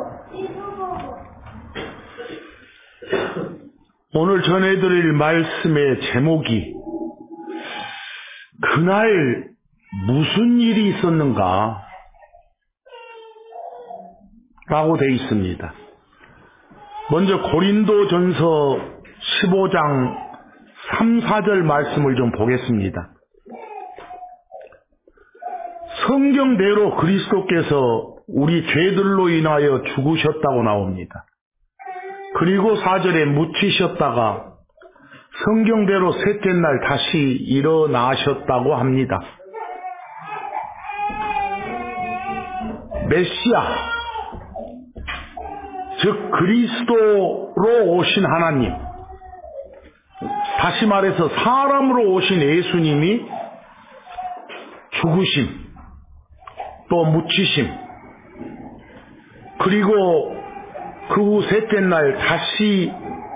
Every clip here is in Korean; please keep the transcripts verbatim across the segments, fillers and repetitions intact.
오늘 전해드릴 말씀의 제목이 그날 무슨 일이 있었는가 라고 되어 있습니다. 먼저 고린도전서 십오 장 삼, 사 절 말씀을 좀 보겠습니다. 성경대로 그리스도께서 우리 죄들로 인하여 죽으셨다고 나옵니다. 그리고 사 절에 묻히셨다가 성경대로 셋째 날 다시 일어나셨다고 합니다. 메시아, 즉 그리스도로 오신 하나님, 다시 말해서 사람으로 오신 예수님이 죽으심, 또 묻히심, 그리고 그 후 셋째 날 다시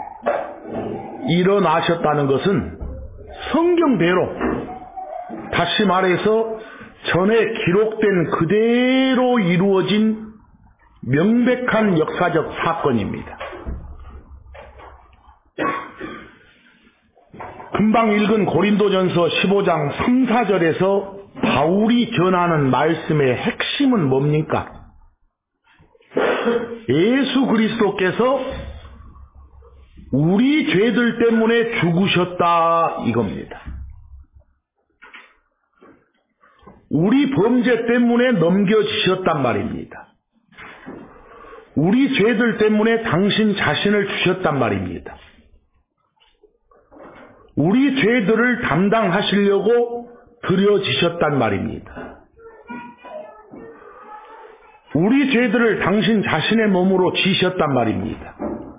일어나셨다는 것은 성경대로, 다시 말해서 전에 기록된 그대로 이루어진 명백한 역사적 사건입니다. 금방 읽은 고린도전서 십오 장 삼, 사 절에서 바울이 전하는 말씀의 핵심은 뭡니까? 예수 그리스도께서 우리 죄들 때문에 죽으셨다 이겁니다. 우리 범죄 때문에 넘겨지셨단 말입니다. 우리 죄들 때문에 당신 자신을 주셨단 말입니다. 우리 죄들을 담당하시려고 드려지셨단 말입니다. 우리 죄들을 당신 자신의 몸으로 지셨단 말입니다.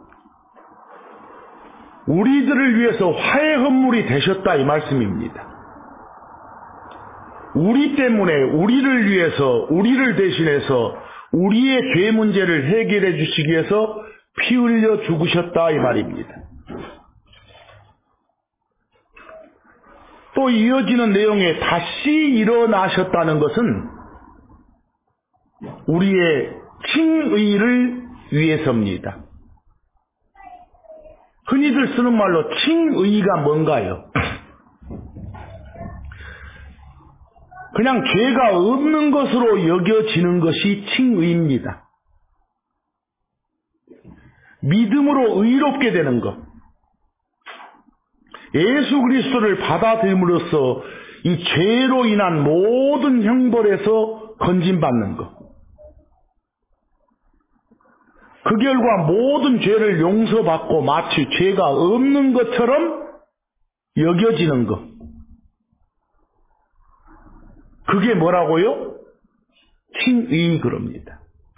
우리들을 위해서 화해 헌물이 되셨다 이 말씀입니다. 우리 때문에, 우리를 위해서, 우리를 대신해서 우리의 죄 문제를 해결해 주시기 위해서 피 흘려 죽으셨다 이 말입니다. 또 이어지는 내용에 다시 일어나셨다는 것은 우리의 칭의를 위해서입니다. 흔히들 쓰는 말로 칭의가 뭔가요? 그냥 죄가 없는 것으로 여겨지는 것이 칭의입니다. 믿음으로 의롭게 되는 것. 예수 그리스도를 받아들임으로써 이 죄로 인한 모든 형벌에서 건진받는 것. 그 결과 모든 죄를 용서받고 마치 죄가 없는 것처럼 여겨지는 것. 그게 뭐라고요? 칭의 그럽니다.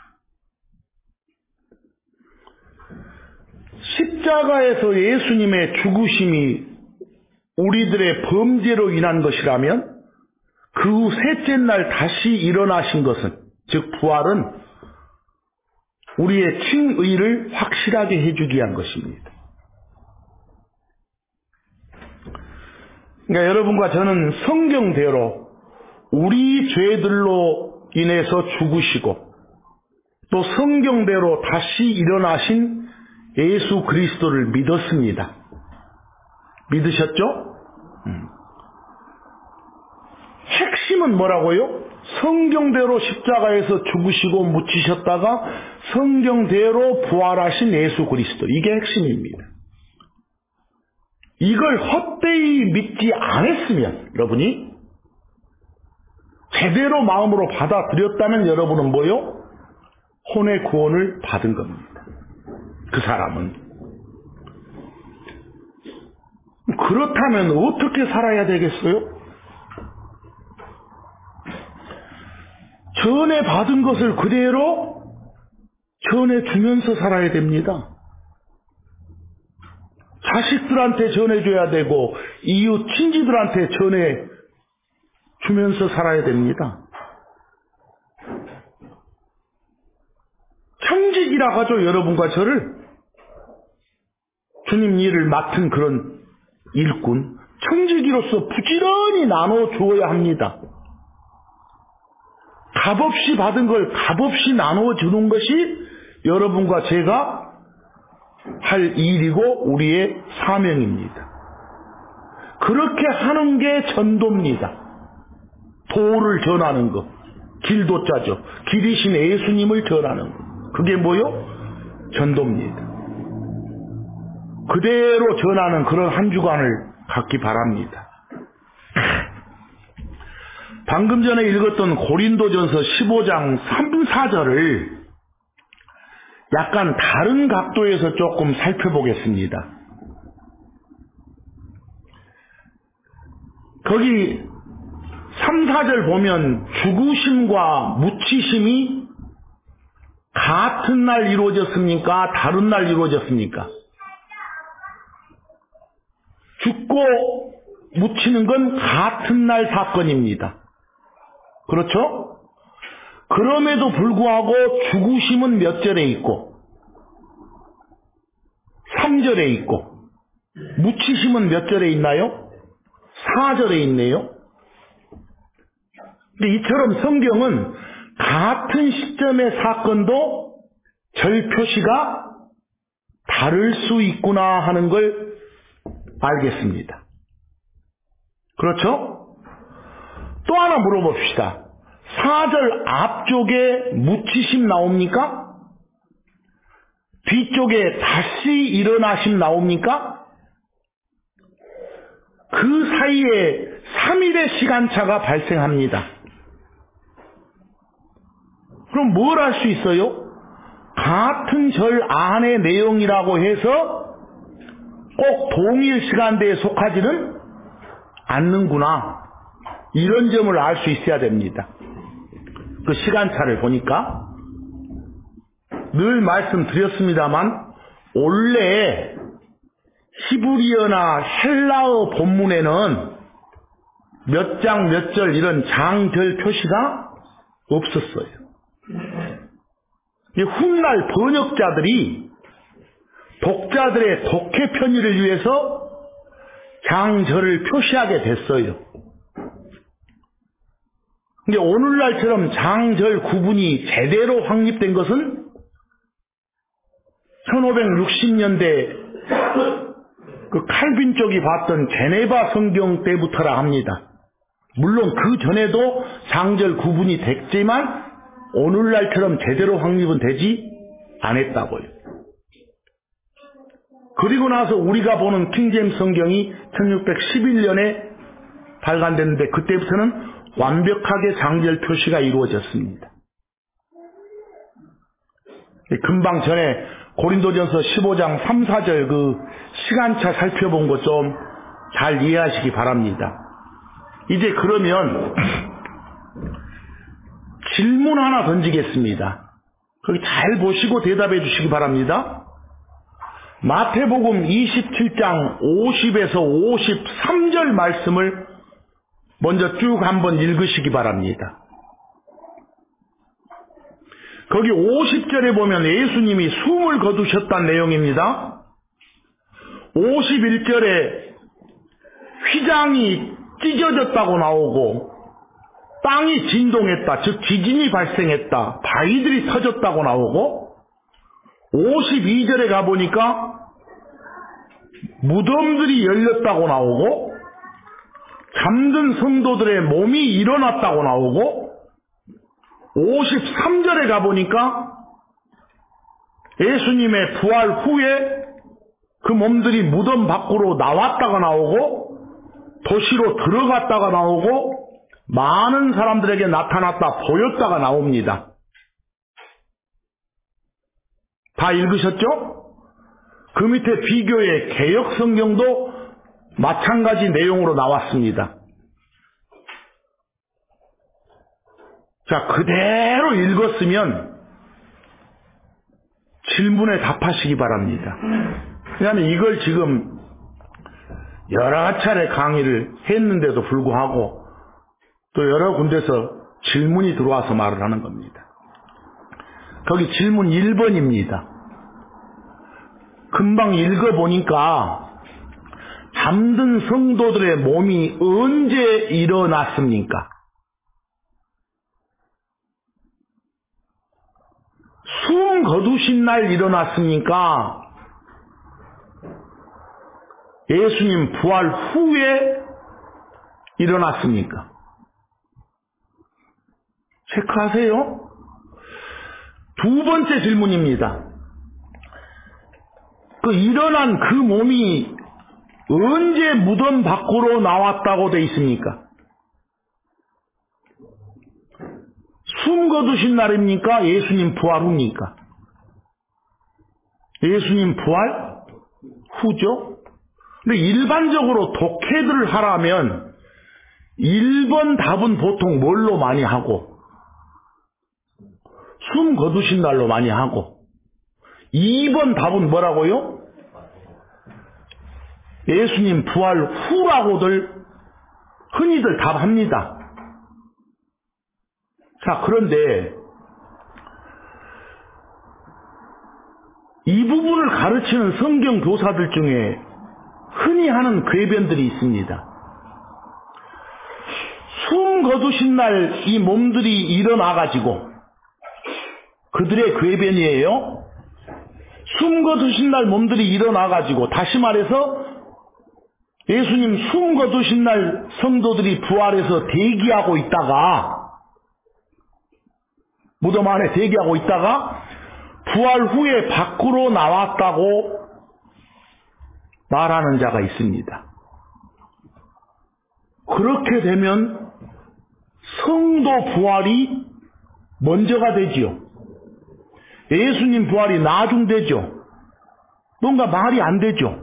십자가에서 예수님의 죽으심이 우리들의 범죄로 인한 것이라면 그 후 셋째 날 다시 일어나신 것은, 즉 부활은 우리의 칭의를 확실하게 해주기 위한 것입니다. 그러니까 여러분과 저는 성경대로 우리 죄들로 인해서 죽으시고 또 성경대로 다시 일어나신 예수 그리스도를 믿었습니다. 믿으셨죠? 음. 핵심은 뭐라고요? 성경대로 십자가에서 죽으시고 묻히셨다가 성경대로 부활하신 예수 그리스도. 이게 핵심입니다. 이걸 헛되이 믿지 않았으면, 여러분이 제대로 마음으로 받아들였다면 여러분은 뭐요? 혼의 구원을 받은 겁니다. 그 사람은. 그렇다면 어떻게 살아야 되겠어요? 전에 받은 것을 그대로 전해주면서 살아야 됩니다. 자식들한테 전해줘야 되고 이웃 친지들한테 전해주면서 살아야 됩니다. 청직이라 하죠, 여러분과 저를. 주님 일을 맡은 그런 일꾼, 청지기로서 부지런히 나눠주어야 합니다. 값없이 받은 걸 값없이 나눠주는 것이 여러분과 제가 할 일이고 우리의 사명입니다. 그렇게 하는 게 전도입니다. 도를 전하는 것. 길도자죠. 길이신 예수님을 전하는 것. 그게 뭐요? 전도입니다. 그대로 전하는 그런 한 주간을 갖기 바랍니다. 방금 전에 읽었던 고린도전서 십오 장 삼, 사 절을 약간 다른 각도에서 조금 살펴보겠습니다. 거기 삼, 사 절 보면 죽으심과 묻히심이 같은 날 이루어졌습니까? 다른 날 이루어졌습니까? 죽고 묻히는 건 같은 날 사건입니다. 그렇죠? 그럼에도 불구하고 죽으심은 몇 절에 있고 삼 절에 있고 묻히심은 몇 절에 있나요? 사 절에 있네요. 근데 이처럼 성경은 같은 시점의 사건도 절 표시가 다를 수 있구나 하는 걸 알겠습니다. 그렇죠? 또 하나 물어봅시다. 사 절 앞쪽에 묻히심 나옵니까? 뒤쪽에 다시 일어나심 나옵니까? 그 사이에 삼 일의 시간차가 발생합니다. 그럼 뭘 할 수 있어요? 같은 절 안의 내용이라고 해서 꼭 동일 시간대에 속하지는 않는구나. 이런 점을 알 수 있어야 됩니다. 그 시간차를 보니까 늘 말씀드렸습니다만 원래 히브리어나 헬라어 본문에는 몇 장 몇 절 이런 장절 표시가 없었어요. 훗날 번역자들이 독자들의 독해 편의를 위해서 장절을 표시하게 됐어요. 근데 오늘날처럼 장절 구분이 제대로 확립된 것은 천오백육십 년대 그 칼빈 쪽이 봤던 제네바 성경 때부터라 합니다. 물론 그 전에도 장절 구분이 됐지만 오늘날처럼 제대로 확립은 되지 않았다고요. 그리고 나서 우리가 보는 킹제임스 성경이 천육백십일 년에 발간됐는데 그때부터는 완벽하게 장절 표시가 이루어졌습니다. 금방 전에 고린도전서 십오 장 삼, 사 절 그 시간차 살펴본 것 좀 잘 이해하시기 바랍니다. 이제 그러면 질문 하나 던지겠습니다. 거기 잘 보시고 대답해 주시기 바랍니다. 마태복음 이십칠 장 오십에서 오십삼 절 말씀을 먼저 쭉 한번 읽으시기 바랍니다. 거기 오십 절에 보면 예수님이 숨을 거두셨다는 내용입니다. 오십일 절에 휘장이 찢어졌다고 나오고 땅이 진동했다, 즉 지진이 발생했다, 바위들이 터졌다고 나오고 오십이 절에 가보니까 무덤들이 열렸다고 나오고 잠든 성도들의 몸이 일어났다고 나오고 오십삼 절에 가보니까 예수님의 부활 후에 그 몸들이 무덤 밖으로 나왔다가 나오고 도시로 들어갔다가 나오고 많은 사람들에게 나타났다 보였다가 나옵니다. 다 읽으셨죠? 그 밑에 비교의 개역 성경도 마찬가지 내용으로 나왔습니다. 자, 그대로 읽었으면 질문에 답하시기 바랍니다. 왜냐하면 이걸 지금 여러 차례 강의를 했는데도 불구하고 또 여러 군데서 질문이 들어와서 말을 하는 겁니다. 거기 질문 일 번입니다. 금방 읽어보니까 잠든 성도들의 몸이 언제 일어났습니까? 숨 거두신 날 일어났습니까? 예수님 부활 후에 일어났습니까? 체크하세요. 두 번째 질문입니다. 그 일어난 그 몸이 언제 무덤 밖으로 나왔다고 돼 있습니까? 숨 거두신 날입니까? 예수님 부활 후입니까? 예수님 부활 후죠? 근데 일반적으로 독해들을 하라면 일 번 답은 보통 뭘로 많이 하고 숨 거두신 날로 많이 하고 이 번 답은 뭐라고요? 예수님 부활 후라고들 흔히들 답합니다. 자, 그런데 이 부분을 가르치는 성경 교사들 중에 흔히 하는 궤변들이 있습니다. 숨 거두신 날 이 몸들이 일어나가지고 그들의 궤변이에요. 숨 거두신 날 몸들이 일어나가지고 다시 말해서 예수님 숨 거두신 날 성도들이 부활해서 대기하고 있다가 무덤 안에 대기하고 있다가 부활 후에 밖으로 나왔다고 말하는 자가 있습니다. 그렇게 되면 성도 부활이 먼저가 되지요. 예수님 부활이 나중되죠. 뭔가 말이 안 되죠.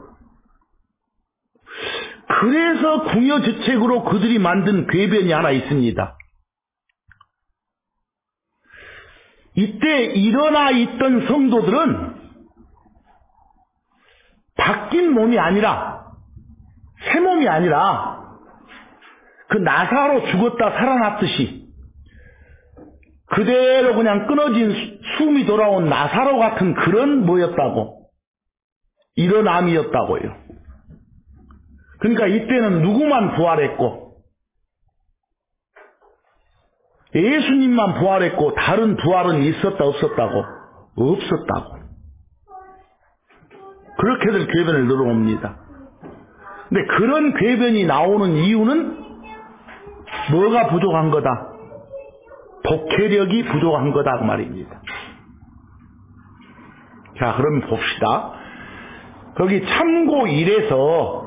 그래서 궁여지책으로 그들이 만든 궤변이 하나 있습니다. 이때 일어나 있던 성도들은 바뀐 몸이 아니라 새 몸이 아니라 그 나사로 죽었다 살아났듯이 그대로 그냥 끊어진 숨이 돌아온 나사로 같은 그런 뭐였다고? 일어남이었다고요. 그러니까 이때는 누구만 부활했고 예수님만 부활했고 다른 부활은 있었다 없었다고? 없었다고. 그렇게들 궤변을 늘어옵니다. 근데 그런 궤변이 나오는 이유는 뭐가 부족한 거다? 독해력이 부족한 거다 그 말입니다. 자, 그럼 봅시다. 거기 참고 일에서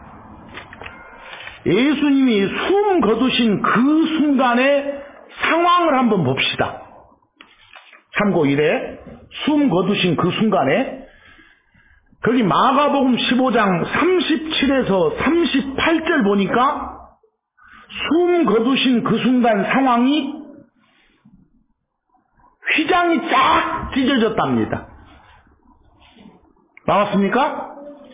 예수님이 숨 거두신 그 순간의 상황을 한번 봅시다. 참고 일에 숨 거두신 그 순간에 거기 마가복음 십오 장 삼십칠에서 삼십팔 절 보니까 숨 거두신 그 순간 상황이 휘장이 쫙 찢어졌답니다. 나왔습니까?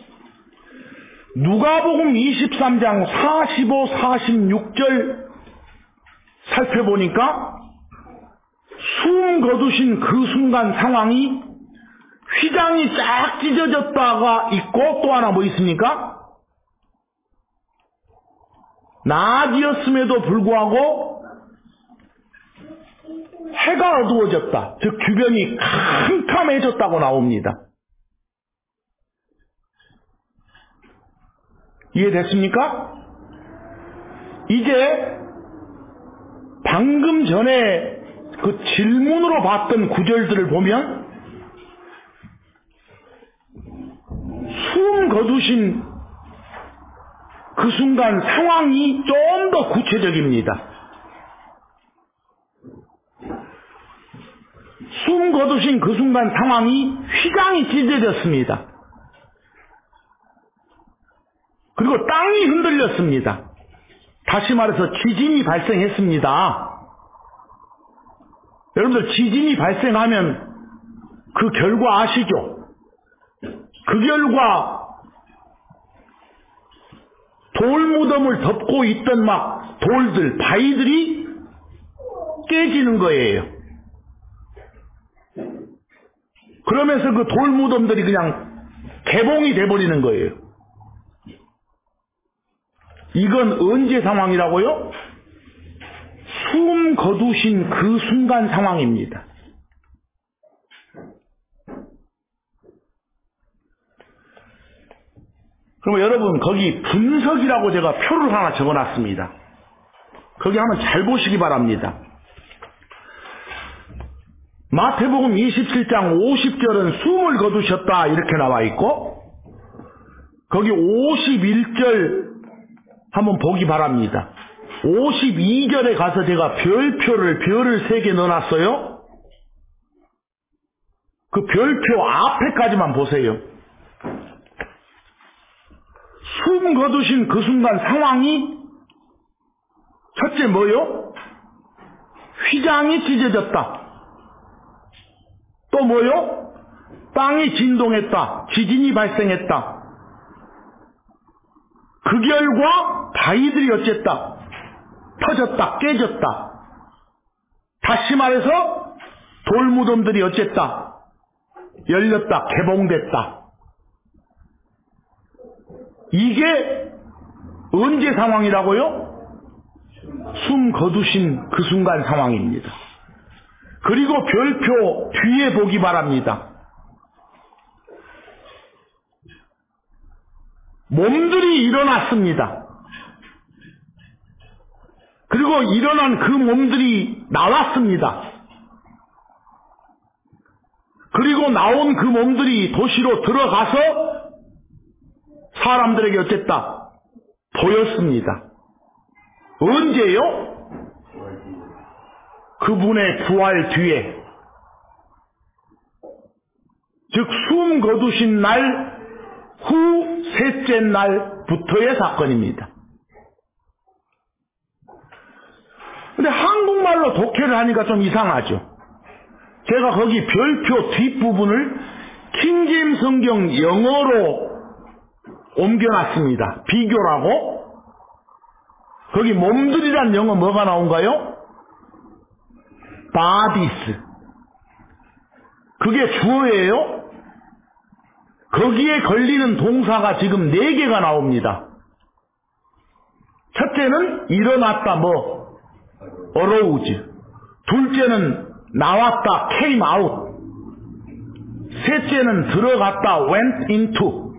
누가복음 이십삼 장 사십오, 사십육 절 살펴보니까 숨 거두신 그 순간 상황이 휘장이 쫙 찢어졌다가 있고 또 하나 뭐 있습니까? 낮이었음에도 불구하고 해가 어두워졌다. 즉 주변이 캄캄해졌다고 나옵니다. 이해됐습니까? 이제 방금 전에 그 질문으로 봤던 구절들을 보면 숨 거두신 그 순간 상황이 좀 더 구체적입니다. 숨 거두신 그 순간 상황이 휘장이 찢어졌습니다. 그리고 땅이 흔들렸습니다. 다시 말해서 지진이 발생했습니다. 여러분들 지진이 발생하면 그 결과 아시죠? 그 결과 돌무덤을 덮고 있던 막 돌들, 바위들이 깨지는 거예요. 그러면서 그 돌무덤들이 그냥 개봉이 돼버리는 거예요. 이건 언제 상황이라고요? 숨 거두신 그 순간 상황입니다. 그러면 여러분 거기 분석이라고 제가 표를 하나 적어놨습니다. 거기 한번 잘 보시기 바랍니다. 마태복음 이십칠 장 오십 절은 숨을 거두셨다 이렇게 나와 있고 거기 오십일 절 한번 보기 바랍니다. 오십이 절에 가서 제가 별표를 별을 세 개 넣어놨어요. 그 별표 앞에까지만 보세요. 숨 거두신 그 순간 상황이 첫째 뭐요? 휘장이 찢어졌다. 또 뭐요? 땅이 진동했다. 지진이 발생했다. 그 결과 바위들이 어쨌다. 터졌다. 깨졌다. 다시 말해서 돌무덤들이 어쨌다. 열렸다. 개봉됐다. 이게 언제 상황이라고요? 숨 거두신 그 순간 상황입니다. 그리고 별표 뒤에 보기 바랍니다. 몸들이 일어났습니다. 그리고 일어난 그 몸들이 나왔습니다. 그리고 나온 그 몸들이 도시로 들어가서 사람들에게 어쨌다? 보였습니다. 언제요? 그분의 부활 뒤에. 즉 숨 거두신 날 후 셋째 날부터의 사건입니다. 근데 한국말로 독해를 하니까 좀 이상하죠. 제가 거기 별표 뒷부분을 킹제임스 성경 영어로 옮겨놨습니다. 비교라고. 거기 몸들이란 영어 뭐가 나온가요? bodies. 그게 주어예요. 거기에 걸리는 동사가 지금 네 개가 나옵니다. 첫째는 일어났다 뭐 arose. 둘째는 나왔다 came out. 셋째는 들어갔다 went into.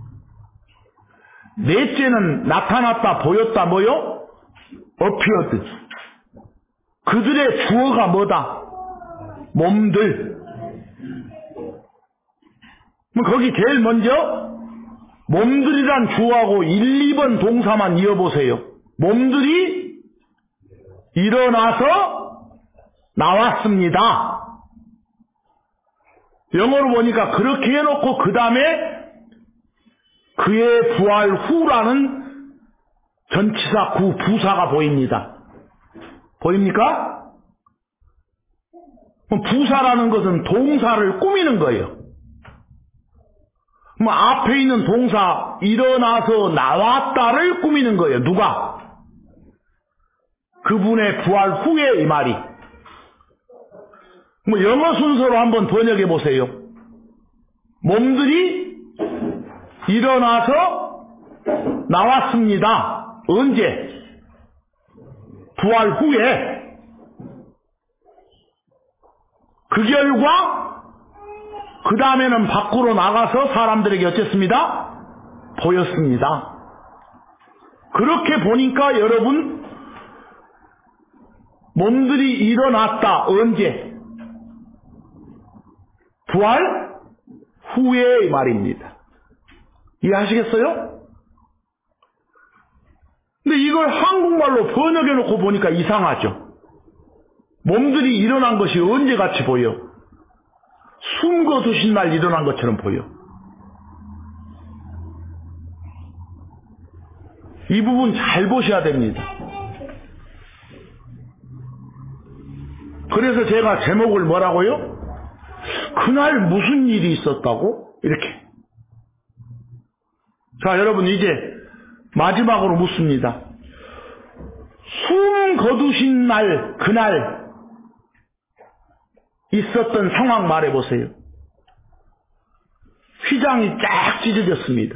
넷째는 나타났다 보였다 뭐요? appeared. 그들의 주어가 뭐다? 몸들. 거기 제일 먼저 몸들이란 주어하고 일, 이 번 동사만 이어보세요. 몸들이 일어나서 나왔습니다. 영어로 보니까 그렇게 해놓고 그 다음에 그의 부활 후라는 전치사 구 부사가 보입니다. 보입니까? 부사라는 것은 동사를 꾸미는 거예요. 뭐 앞에 있는 동사 일어나서 나왔다를 꾸미는 거예요. 누가? 그분의 부활 후에 이 말이. 뭐 영어 순서로 한번 번역해 보세요. 몸들이 일어나서 나왔습니다. 언제? 부활 후에. 그 결과 그 다음에는 밖으로 나가서 사람들에게 어쨌습니다? 보였습니다. 그렇게 보니까 여러분 몸들이 일어났다. 언제? 부활 후에 말입니다. 이해하시겠어요? 근데 이걸 한국말로 번역해 놓고 보니까 이상하죠. 몸들이 일어난 것이 언제 같이 보여? 숨 거두신 날 일어난 것처럼 보여. 이 부분 잘 보셔야 됩니다. 그래서 제가 제목을 뭐라고요? 그날 무슨 일이 있었다고? 이렇게. 자, 여러분 이제 마지막으로 묻습니다. 숨 거두신 날, 그날 있었던 상황 말해보세요. 휘장이 쫙 찢어졌습니다.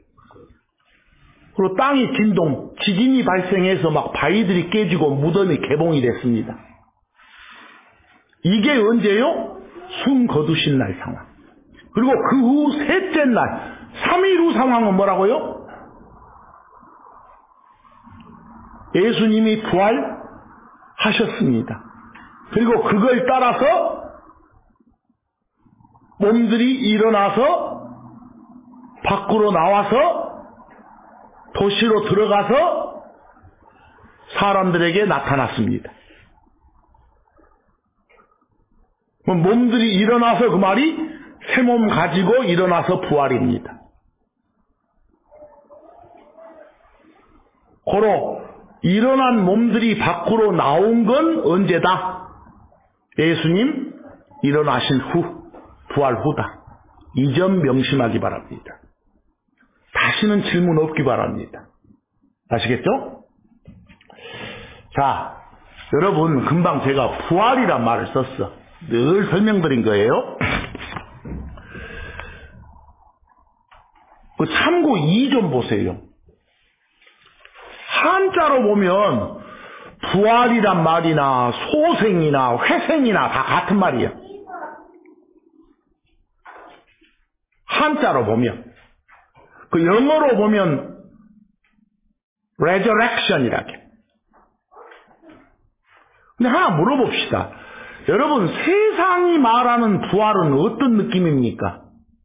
그리고 땅이 진동, 지진이 발생해서 막 바위들이 깨지고 무덤이 개봉이 됐습니다. 이게 언제요? 숨 거두신 날 상황. 그리고 그 후 셋째 날, 삼 일 후 상황은 뭐라고요? 예수님이 부활하셨습니다. 그리고 그걸 따라서 몸들이 일어나서 밖으로 나와서 도시로 들어가서 사람들에게 나타났습니다. 몸들이 일어나서 그 말이 새 몸 가지고 일어나서 부활입니다. 고로 일어난 몸들이 밖으로 나온 건 언제다? 예수님 일어나신 후, 부활 후다. 이 점 명심하기 바랍니다. 다시는 질문 없기 바랍니다. 아시겠죠? 자, 여러분 금방 제가 부활이란 말을 썼어. 늘 설명드린 거예요. 그 참고 이 좀 보세요. 한자로 보면 부활이란 말이나 소생이나 회생이나 다 같은 말이에요. 한자로 보면. 그 영어로 보면 resurrection이라고. 근데 하나 물어봅시다. 여러분, 세상이 말하는 부활은 어떤 느낌입니까?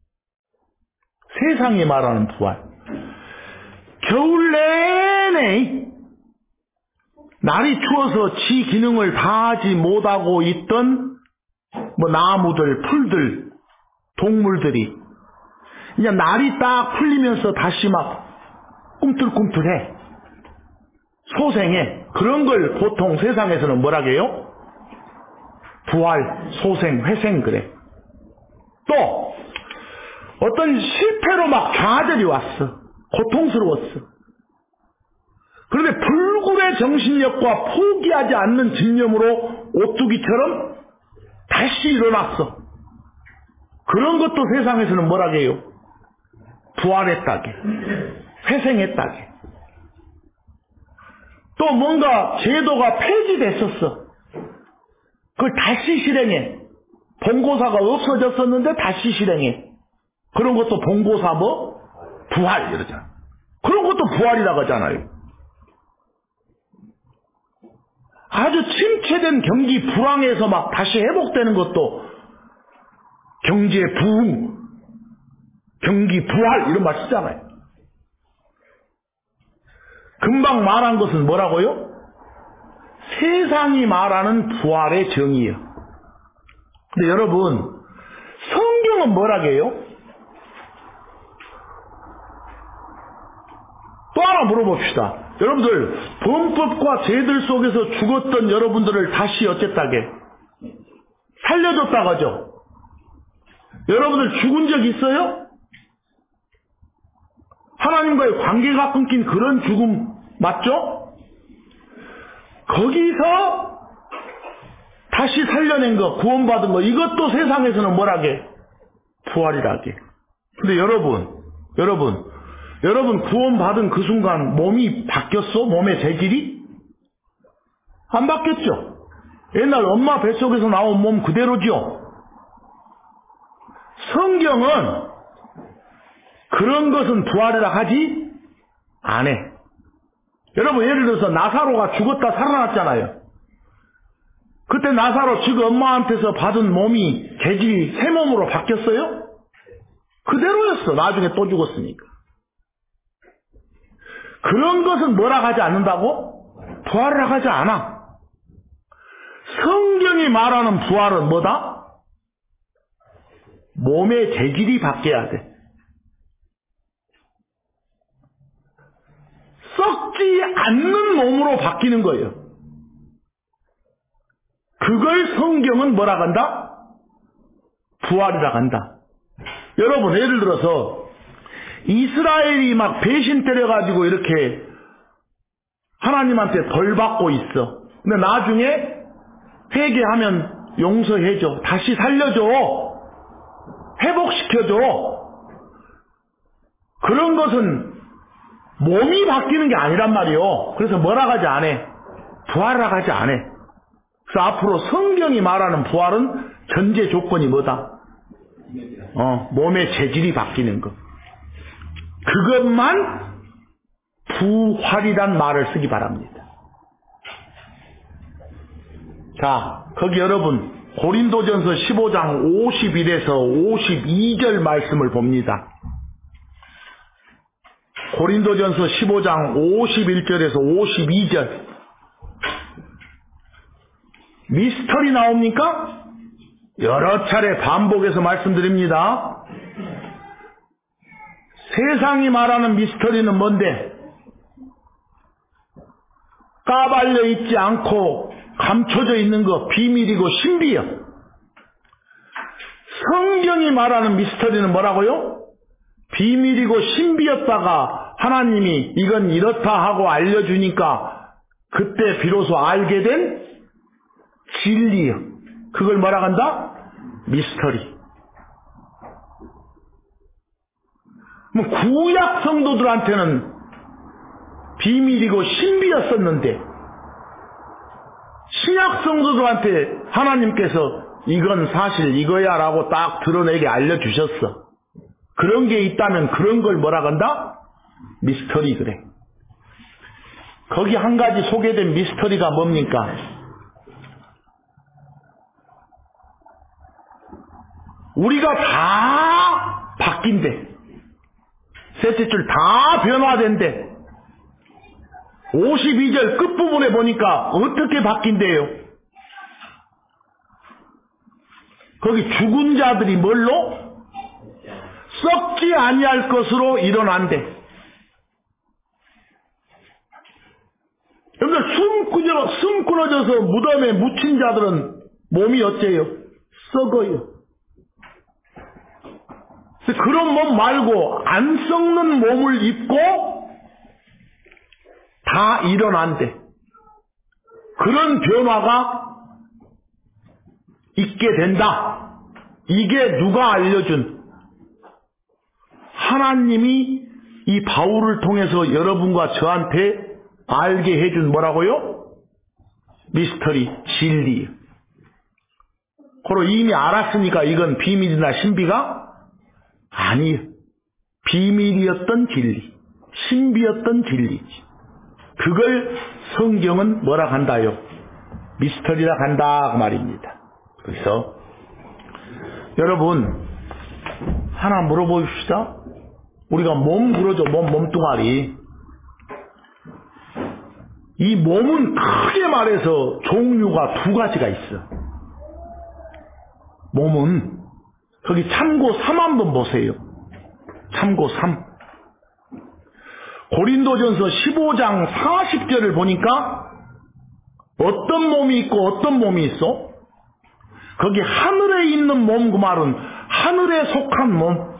세상이 말하는 부활. 겨울 내내 날이 추워서 지 기능을 다하지 못하고 있던 뭐 나무들, 풀들, 동물들이 그냥 날이 딱 풀리면서 다시 막 꿈틀꿈틀해. 소생해. 그런 걸 보통 세상에서는 뭐라고 해요? 부활, 소생, 회생 그래. 또 어떤 실패로 막 좌절이 왔어. 고통스러웠어. 그런데 불굴의 정신력과 포기하지 않는 집념으로 오뚜기처럼 다시 일어났어. 그런 것도 세상에서는 뭐라고 해요? 부활했다게. 회생했다게. 또 뭔가 제도가 폐지됐었어. 그걸 다시 실행해. 본고사가 없어졌었는데 다시 실행해. 그런 것도 본고사 뭐? 부활 이러잖아. 그런 것도 부활이라고 하잖아요. 아주 침체된 경기 불황에서 막 다시 회복되는 것도 경제 부흥, 경기 부활 이런 말 쓰잖아요. 금방 말한 것은 뭐라고요? 세상이 말하는 부활의 정의예요. 근데 여러분, 성경은 뭐라고 해요? 또 하나 물어봅시다. 여러분들, 범법과 죄들 속에서 죽었던 여러분들을 다시 어쨌다게 살려줬다고 하죠. 여러분들 죽은 적 있어요? 하나님과의 관계가 끊긴 그런 죽음 맞죠? 거기서 다시 살려낸 거, 구원받은 거, 이것도 세상에서는 뭐라게? 부활이라게. 근데 여러분, 여러분, 여러분 구원받은 그 순간 몸이 바뀌었어? 몸의 재질이? 안 바뀌었죠? 옛날 엄마 뱃속에서 나온 몸 그대로죠? 성경은 그런 것은 부활이라 하지 안 해. 여러분 예를 들어서 나사로가 죽었다 살아났잖아요. 그때 나사로 즉 엄마한테서 받은 몸이 재질이 새 몸으로 바뀌었어요? 그대로였어. 나중에 또 죽었으니까. 그런 것은 뭐라 하지 않는다고? 부활이라 하지 않아. 성경이 말하는 부활은 뭐다? 몸의 재질이 바뀌어야 돼. 썩지 않는 몸으로 바뀌는 거예요. 그걸 성경은 뭐라 한다? 부활이라 한다. 여러분 예를 들어서 이스라엘이 막 배신 때려가지고 이렇게 하나님한테 벌 받고 있어. 근데 나중에 회개하면 용서해줘. 다시 살려줘. 회복시켜줘. 그런 것은 몸이 바뀌는 게 아니란 말이요. 그래서 뭐라 하지 않아? 부활이라 하지 않아. 그래서 앞으로 성경이 말하는 부활은 전제 조건이 뭐다? 어, 몸의 재질이 바뀌는 것. 그것만 부활이란 말을 쓰기 바랍니다. 자, 거기 여러분 고린도전서 십오 장 오십일에서 오십이 절 말씀을 봅니다. 고린도전서 십오 장 오십일 절에서 오십이 절. 미스터리 나옵니까? 여러 차례 반복해서 말씀드립니다. 세상이 말하는 미스터리는 뭔데? 까발려 있지 않고 감춰져 있는 거 비밀이고 신비요. 성경이 말하는 미스터리는 뭐라고요? 비밀이고 신비였다가 하나님이 이건 이렇다 하고 알려주니까 그때 비로소 알게 된 진리요. 그걸 뭐라 한다? 미스터리. 뭐 구약 성도들한테는 비밀이고 신비였었는데 신약 성도들한테 하나님께서 이건 사실 이거야 라고 딱 드러내게 알려주셨어. 그런 게 있다면 그런 걸 뭐라 한다? 미스터리 그래. 거기 한 가지 소개된 미스터리가 뭡니까? 우리가 다 바뀐대. 셋째 줄 다 변화된대. 오십이 절 끝부분에 보니까 어떻게 바뀐대요? 거기 죽은 자들이 뭘로? 썩지 아니할 것으로 일어난대. 그러니까 숨 끊어, 숨 끊어져서 무덤에 묻힌 자들은 몸이 어째요? 썩어요. 그런 몸 말고 안 썩는 몸을 입고 다 일어난대. 그런 변화가 있게 된다. 이게 누가 알려준? 하나님이 이 바울을 통해서 여러분과 저한테 알게 해준 뭐라고요? 미스터리, 진리. 그리고 이미 알았으니까 이건 비밀이나 신비가? 아니요. 비밀이었던 진리, 신비였던 진리지. 그걸 성경은 뭐라 한다요? 미스터리라 한다 그 말입니다. 그래서 여러분 하나 물어봅시다. 우리가 몸 그러죠. 몸, 몸뚱아리. 이 몸은 크게 말해서 종류가 두 가지가 있어. 몸은 거기 참고 삼 한번 보세요. 참고 삼. 고린도전서 십오 장 사십 절을 보니까 어떤 몸이 있고 어떤 몸이 있어? 거기 하늘에 있는 몸 그 말은 하늘에 속한 몸.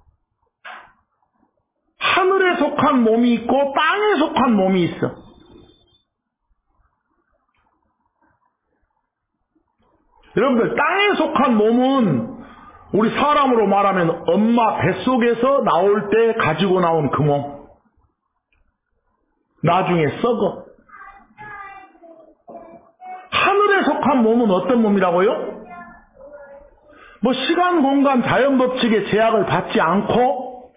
하늘에 속한 몸이 있고 땅에 속한 몸이 있어. 여러분들 땅에 속한 몸은 우리 사람으로 말하면 엄마 뱃속에서 나올 때 가지고 나온 그 몸. 나중에 썩어. 하늘에 속한 몸은 어떤 몸이라고요? 뭐 시간, 공간, 자연 법칙의 제약을 받지 않고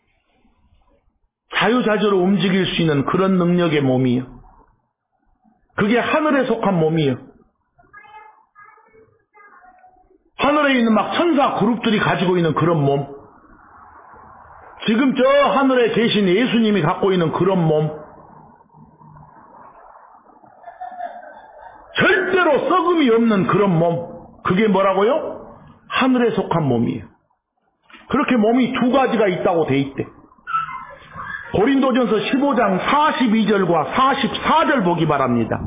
자유자재로 움직일 수 있는 그런 능력의 몸이에요. 그게 하늘에 속한 몸이에요. 하늘에 있는 막 천사 그룹들이 가지고 있는 그런 몸. 지금 저 하늘에 계신 예수님이 갖고 있는 그런 몸. 절대로 썩음이 없는 그런 몸. 그게 뭐라고요? 하늘에 속한 몸이에요. 그렇게 몸이 두 가지가 있다고 돼 있대. 고린도전서 십오 장 사십이 절과 사십사 절 보기 바랍니다.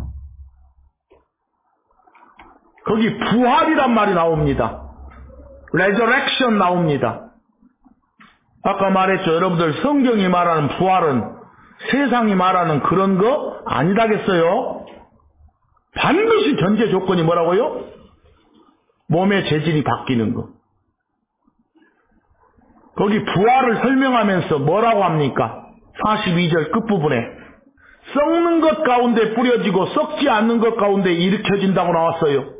거기 부활이란 말이 나옵니다. resurrection 나옵니다. 아까 말했죠. 여러분들 성경이 말하는 부활은 세상이 말하는 그런 거 아니다겠어요? 반드시 전제 조건이 뭐라고요? 몸의 재질이 바뀌는 거. 거기 부활을 설명하면서 뭐라고 합니까? 사십이 절 끝부분에 썩는 것 가운데 뿌려지고 썩지 않는 것 가운데 일으켜진다고 나왔어요.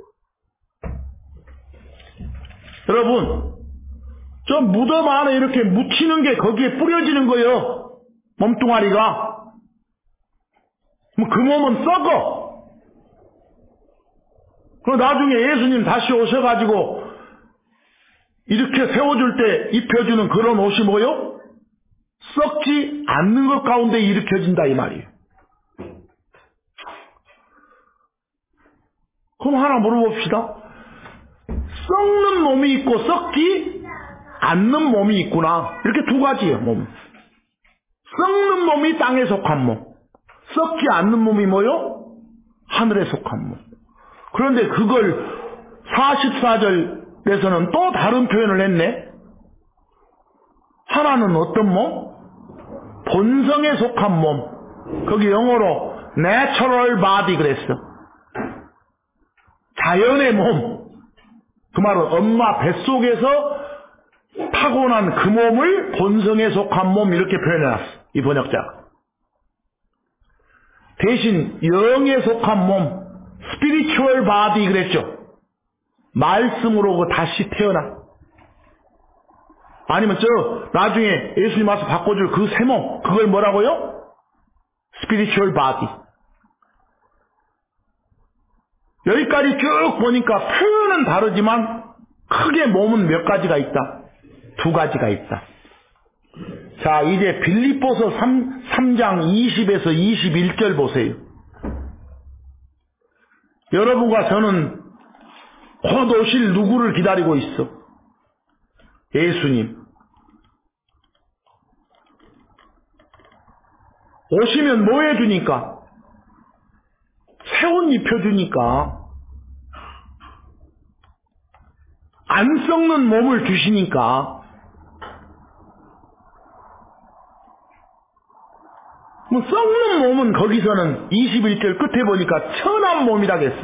여러분, 저 무덤 안에 이렇게 묻히는 게 거기에 뿌려지는 거예요. 몸뚱아리가. 그 몸은 썩어. 그럼 나중에 예수님 다시 오셔가지고 이렇게 세워줄 때 입혀주는 그런 옷이 뭐요? 썩지 않는 것 가운데 일으켜진다 이 말이에요. 그럼 하나 물어봅시다. 썩는 몸이 있고 썩지 않는 몸이 있구나. 이렇게 두 가지예요. 몸. 썩는 몸이 땅에 속한 몸, 썩지 않는 몸이 뭐요? 하늘에 속한 몸. 그런데 그걸 사십사 절에서는 또 다른 표현을 했네. 하나는 어떤 몸? 본성에 속한 몸. 거기 영어로 natural body 그랬어. 자연의 몸. 그 말은 엄마 뱃속에서 타고난 그 몸을 본성에 속한 몸 이렇게 표현해놨어. 이 번역자가. 대신 영에 속한 몸, spiritual body 그랬죠. 말씀으로 다시 태어나. 아니면 저 나중에 예수님 와서 바꿔줄 그 새 몸, 그걸 뭐라고요? spiritual body. 여기까지 쭉 보니까 표현은 다르지만 크게 몸은 몇 가지가 있다. 두 가지가 있다. 자, 이제 빌립보서 삼 장 이십에서 이십일 절 보세요. 여러분과 저는 곧 오실 누구를 기다리고 있어? 예수님. 오시면 뭐 해주니까? 새 옷 입혀주니까. 안 썩는 몸을 주시니까. 뭐 썩는 몸은 거기서는 이십일 절 끝에 보니까 천한 몸이라겠어.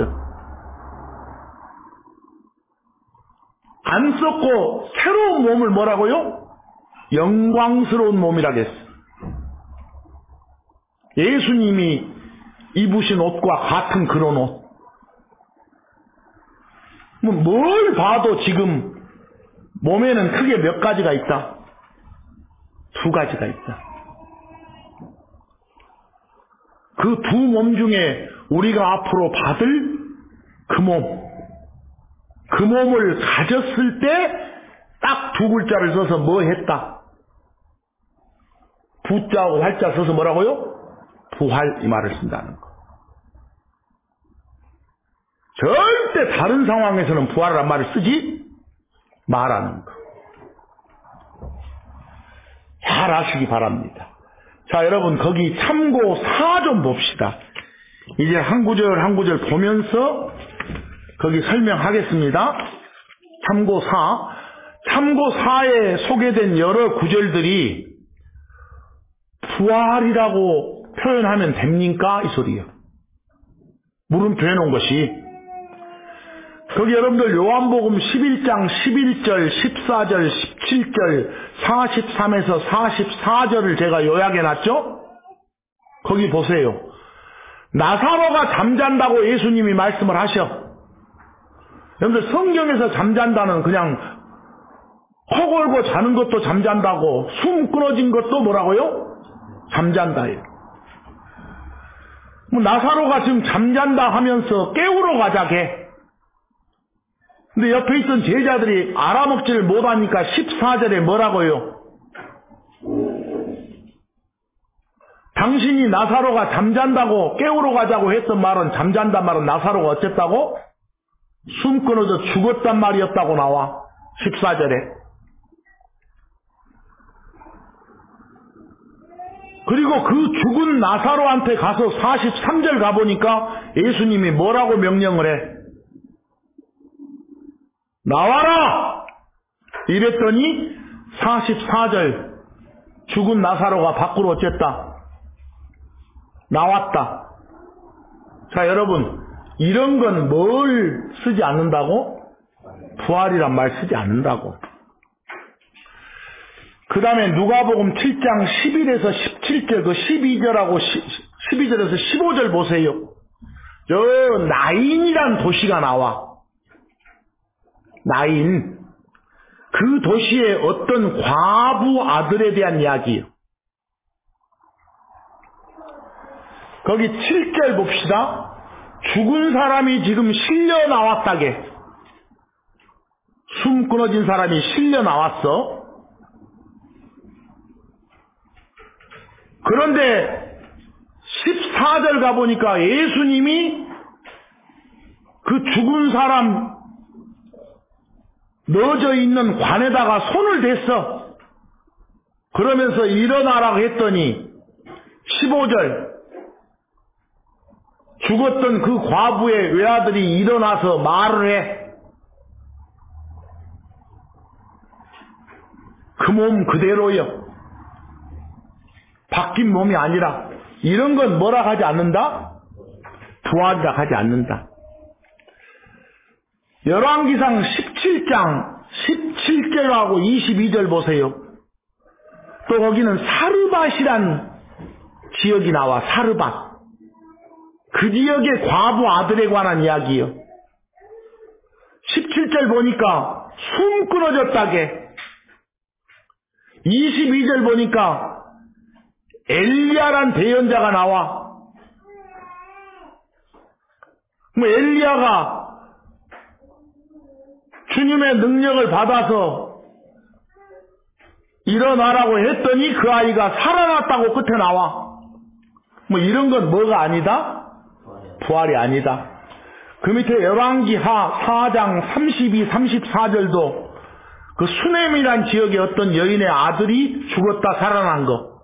안 썩고 새로운 몸을 뭐라고요? 영광스러운 몸이라겠어. 예수님이 입으신 옷과 같은 그런 옷. 뭐 뭘 봐도 지금 몸에는 크게 몇 가지가 있다. 두 가지가 있다. 그 두 몸 중에 우리가 앞으로 받을 그 몸, 그 몸을 가졌을 때 딱 두 글자를 써서 뭐 했다? 부자하고 활자 써서 뭐라고요? 부활 이 말을 쓴다는 거. 절대 다른 상황에서는 부활이란 말을 쓰지 말하는 거. 잘 아시기 바랍니다. 자, 여러분 거기 참고 사 좀 봅시다. 이제 한 구절 한 구절 보면서 거기 설명하겠습니다. 참고 사. 참고 사에 소개된 여러 구절들이 부활이라고 표현하면 됩니까? 이 소리예요. 물음표 해놓은 것이. 거기 여러분들 요한복음 십일 장 십일 절, 십사 절, 십칠 절, 사십삼에서 사십사 절을 제가 요약해놨죠? 거기 보세요. 나사로가 잠잔다고 예수님이 말씀을 하셔. 여러분들 성경에서 잠잔다는 그냥 코 골고 자는 것도 잠잔다고, 숨 끊어진 것도 뭐라고요? 잠잔다예요. 뭐 나사로가 지금 잠잔다 하면서 깨우러 가자게. 근데 옆에 있던 제자들이 알아먹지를 못하니까 십사 절에 뭐라고요? 당신이 나사로가 잠잔다고 깨우러 가자고 했던 말은, 잠잔단 말은 나사로가 어쨌다고? 숨 끊어져 죽었단 말이었다고 나와. 십사 절에. 그리고 그 죽은 나사로한테 가서 사십삼 절 가보니까 예수님이 뭐라고 명령을 해? 나와라! 이랬더니 사십사 절 죽은 나사로가 밖으로 어쨌다? 나왔다. 자, 여러분 이런 건 뭘 쓰지 않는다고? 부활이란 말 쓰지 않는다고. 그 다음에 누가복음 칠 장 십일에서 십칠 절, 그 십이 절하고 십이 절에서 십오 절 보세요. 저 나인이란 도시가 나와. 나인. 그 도시의 어떤 과부 아들에 대한 이야기예요. 거기 칠 절 봅시다. 죽은 사람이 지금 실려 나왔다게. 숨 끊어진 사람이 실려 나왔어. 그런데 십사 절 가보니까 예수님이 그 죽은 사람 넣어져 있는 관에다가 손을 댔어. 그러면서 일어나라고 했더니 십오 절 죽었던 그 과부의 외아들이 일어나서 말을 해. 그 몸 그대로요. 바뀐 몸이 아니라. 이런 건 뭐라 하지 않는다? 부활이라 하지 않는다. 열왕기상 십칠 장 십칠 절하고 이십이 절 보세요. 또 거기는 사르밧이란 지역이 나와. 사르밧. 그 지역의 과부 아들에 관한 이야기요. 십칠 절 보니까 숨 끊어졌다게. 이십이 절 보니까 엘리야란 대언자가 나와. 뭐 엘리야가 주님의 능력을 받아서 일어나라고 했더니 그 아이가 살아났다고 끝에 나와. 뭐 이런 건 뭐가 아니다? 부활이 아니다. 그 밑에 열왕기하 사 장 삼십이, 삼십사 절도 그 수넴이란 지역의 어떤 여인의 아들이 죽었다 살아난 거.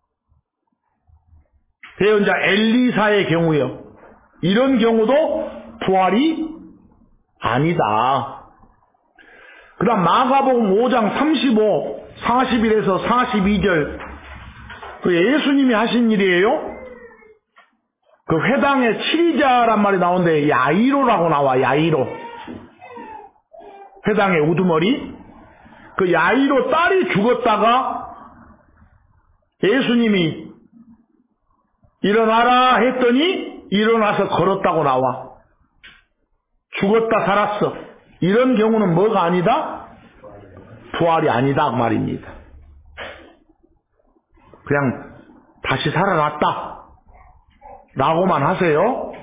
대언자 엘리사의 경우요. 이런 경우도 부활이 아니다. 그 다음 마가복음 오 장 삼십오, 사십일에서 사십이 절 그 예수님이 하신 일이에요. 그 회당에 치리자란 말이 나오는데 야이로라고 나와. 야이로. 회당의 우두머리. 그 야이로 딸이 죽었다가 예수님이 일어나라 했더니 일어나서 걸었다고 나와. 죽었다 살았어. 이런 경우는 뭐가 아니다? 부활이 아니다 그 말입니다. 그냥 다시 살아났다 라고만 하세요.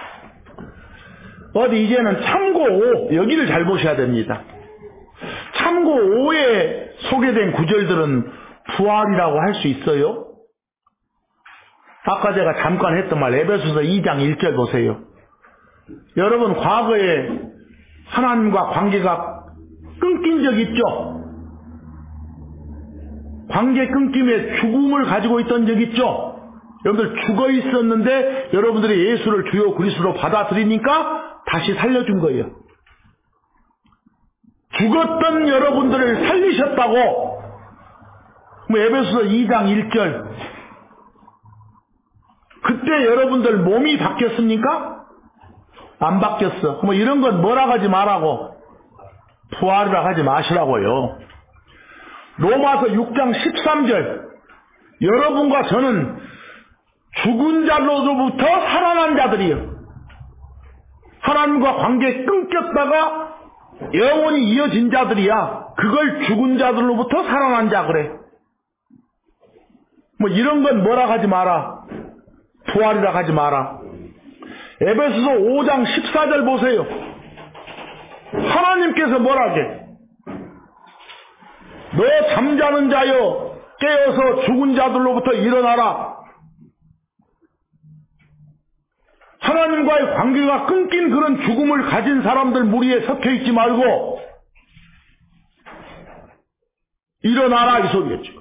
어디 이제는 참고 오, 여기를 잘 보셔야 됩니다. 참고 오에 소개된 구절들은 부활이라고 할 수 있어요. 아까 제가 잠깐 했던 말 에베소서 이 장 일 절 보세요. 여러분 과거에 하나님과 관계가 끊긴 적 있죠? 관계 끊김에 죽음을 가지고 있던 적 있죠? 여러분들 죽어 있었는데 여러분들이 예수를 주요 그리스도로 받아들이니까 다시 살려준 거예요. 죽었던 여러분들을 살리셨다고. 뭐 에베소서 이 장 일 절. 그때 여러분들 몸이 바뀌었습니까? 안 바뀌었어. 뭐 이런 건 뭐라 하지 말라고. 부활이라 하지 마시라고요. 로마서 육 장 십삼 절. 여러분과 저는 죽은 자로부터 살아난 자들이요. 하나님과 관계 끊겼다가 영원히 이어진 자들이야. 그걸 죽은 자들로부터 살아난 자 그래. 뭐 이런 건 뭐라 하지 마라. 부활이라 하지 마라. 에베소서 오 장 십사 절 보세요. 하나님께서 뭐라게? 너 잠자는 자여 깨어서 죽은 자들로부터 일어나라. 하나님과의 관계가 끊긴 그런 죽음을 가진 사람들 무리에 섞여 있지 말고 일어나라 이 소리겠죠.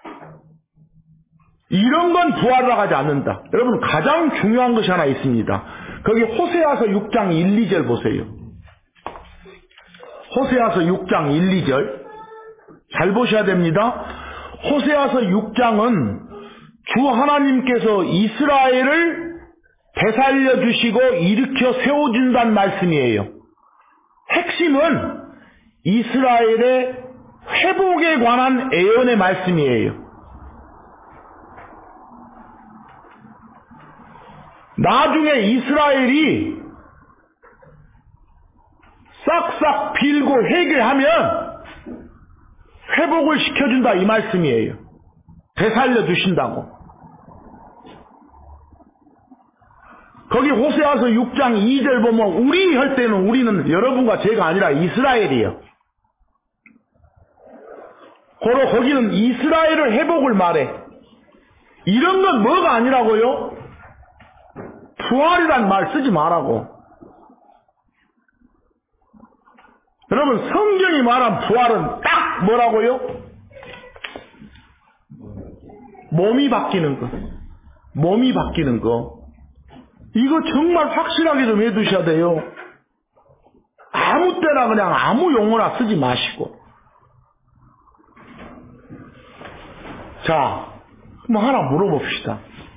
이런 건 부활이라고 하지 않는다. 여러분 가장 중요한 것이 하나 있습니다. 거기 호세아서 육 장 일, 이 절 보세요. 호세아서 육 장 일, 이 절 잘 보셔야 됩니다. 호세아서 육 장은 주 하나님께서 이스라엘을 되살려 주시고 일으켜 세워준다는 말씀이에요. 핵심은 이스라엘의 회복에 관한 예언의 말씀이에요. 나중에 이스라엘이 싹싹 빌고 회개하면 회복을 시켜준다 이 말씀이에요. 되살려 주신다고. 거기 호세아서 육 장 이 절 보면 우리 할 때는 우리는 여러분과 제가 아니라 이스라엘이에요. 고로 거기는 이스라엘의 회복을 말해. 이런 건 뭐가 아니라고요? 부활이란 말 쓰지 말라고. 여러분 성경이 말한 부활은 딱 뭐라고요? 몸이 바뀌는 거. 몸이 바뀌는 거. 이거 정말 확실하게 좀 해두셔야 돼요. 아무 때나 그냥 아무 용어나 쓰지 마시고. 자, 뭐 하나 물어봅시다.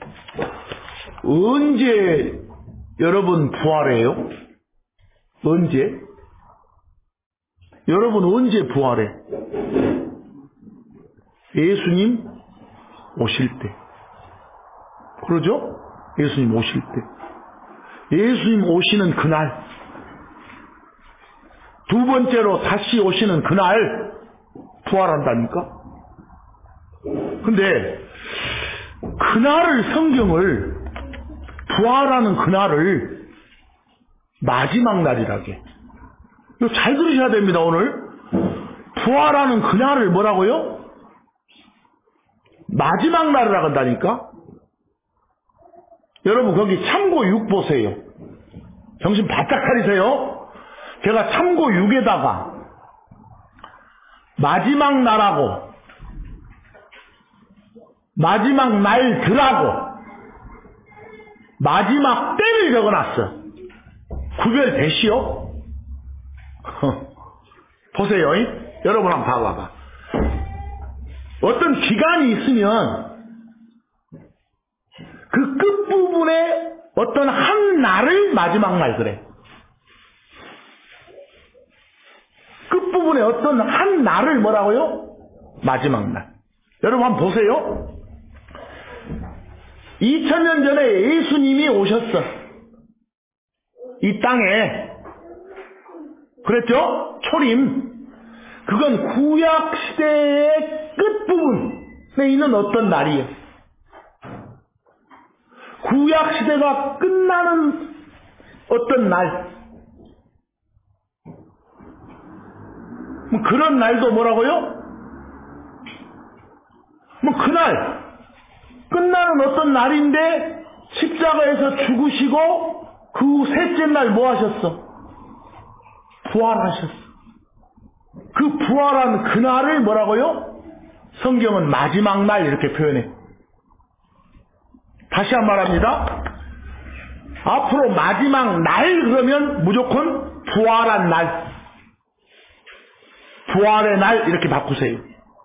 언제 여러분 부활해요? 언제? 여러분 언제 부활해? 예수님 오실 때. 그러죠? 예수님 오실 때. 예수님 오시는 그날. 두 번째로 다시 오시는 그날 부활한다니까? 근데 그날을 성경을 부활하는 그날을 마지막 날이라게. 이거 잘 들으셔야 됩니다. 오늘 부활하는 그날을 뭐라고요? 마지막 날이라고 한다니까? 여러분 거기 참고 육 보세요. 정신 바짝 차리세요. 제가 참고 육에다가 마지막 날하고 마지막 날들하고 마지막 때를 적어놨어. 구별되시오? 보세요. 여러분 한번 봐봐봐. 어떤 기간이 있으면 그 끝부분에 어떤 한 날을 마지막 날 그래. 끝부분에 어떤 한 날을 뭐라고요? 마지막 날. 여러분 한번 보세요. 이천 년 전에 예수님이 오셨어. 이 땅에. 그랬죠? 초림. 그건 구약시대의 끝부분에 있는 어떤 날이에요. 구약시대가 끝나는 어떤 날. 뭐 그런 날도 뭐라고요? 뭐 그날 끝나는 어떤 날인데 십자가에서 죽으시고 그 셋째 날 뭐 하셨어? 부활하셨어. 그 부활한 그날을 뭐라고요? 성경은 마지막 날 이렇게 표현해. 다시 한 번 말합니다. 앞으로 마지막 날 그러면 무조건 부활한 날, 부활의 날 이렇게 바꾸세요.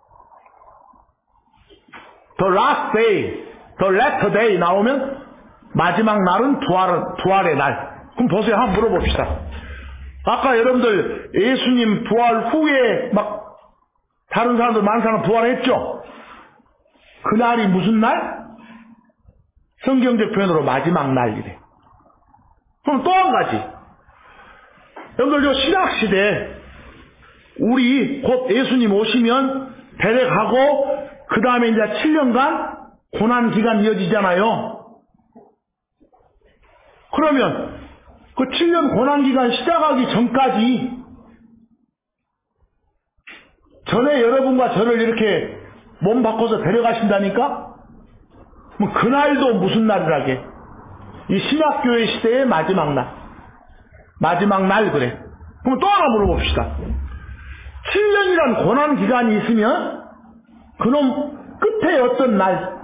The last day, the latter day 나오면 마지막 날은 부활, 부활의 날. 그럼 보세요. 한번 물어봅시다. 아까 여러분들 예수님 부활 후에 막 다른 사람들 많은 사람 부활했죠? 그날이 무슨 날? 성경적 표현으로 마지막 날이래. 그럼 또 한 가지. 여러분들 요 신약시대 우리 곧 예수님 오시면 대례하고 그 다음에 이제 칠 년간 고난기간 이어지잖아요. 그러면 그 칠 년 고난기간 시작하기 전까지 전에 여러분과 저를 이렇게 몸 바꿔서 데려가신다니까? 뭐 그날도 무슨 날이라게? 이 신약교회 시대의 마지막 날. 마지막 날 그래. 그럼 또 하나 물어봅시다. 칠 년이란 고난기간이 있으면 그놈 끝에 어떤 날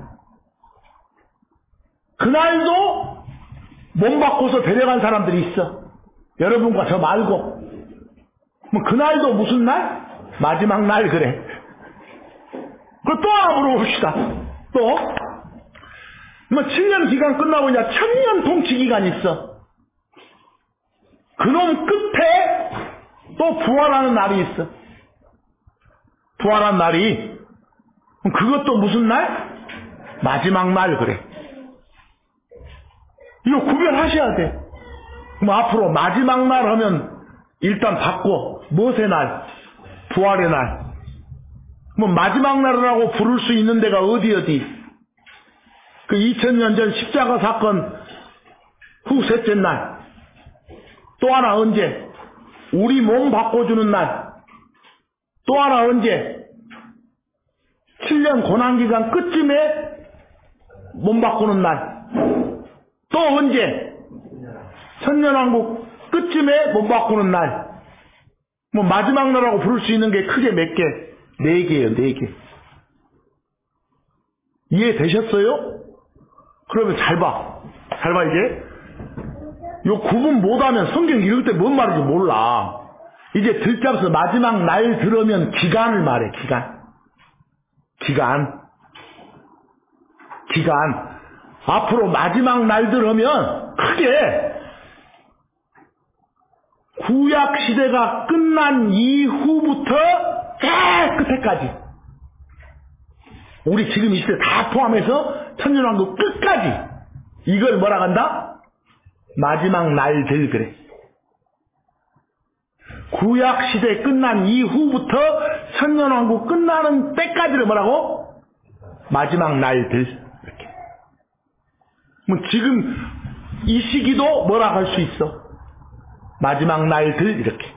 그날도 몸 바꿔서 데려간 사람들이 있어. 여러분과 저 말고. 뭐 그날도 무슨 날? 마지막 날 그래. 그럼 또 하나 물어봅시다. 또 뭐 칠 년 기간 끝나고 이제 천년 통치 기간이 있어. 그놈 끝에 또 부활하는 날이 있어. 부활한 날이 그것도 무슨 날? 마지막 날 그래. 이거 구별하셔야 돼. 그럼 앞으로 마지막 날 하면 일단 바꿔. 무엇의 날? 부활의 날. 뭐 마지막 날이라고 부를 수 있는 데가 어디 어디? 그 이천 년 전 십자가 사건 후 셋째 날. 또 하나 언제? 우리 몸 바꿔주는 날. 또 하나 언제? 칠 년 고난기간 끝쯤에 몸 바꾸는 날. 또 언제? 천년왕국 끝쯤에 몸 바꾸는 날. 뭐 마지막 날이라고 부를 수 있는 게 크게 몇 개? 네 개예요, 네 개. 이해되셨어요? 그러면 잘 봐. 잘 봐, 이제. 요 구분 못하면 성경 읽을 때 뭔 말인지 몰라. 이제 들잡서 마지막 날 들으면 기간을 말해, 기간. 기간. 기간. 앞으로 마지막 날 들으면 크게 구약 시대가 끝난 이후부터 끝에까지. 우리 지금 이 시대 다 포함해서 천년왕국 끝까지. 이걸 뭐라 한다? 마지막 날들 그래. 구약 시대 끝난 이후부터 천년왕국 끝나는 때까지를 뭐라고? 마지막 날들. 이렇게. 뭐 지금 이 시기도 뭐라 할 수 있어? 마지막 날들 이렇게.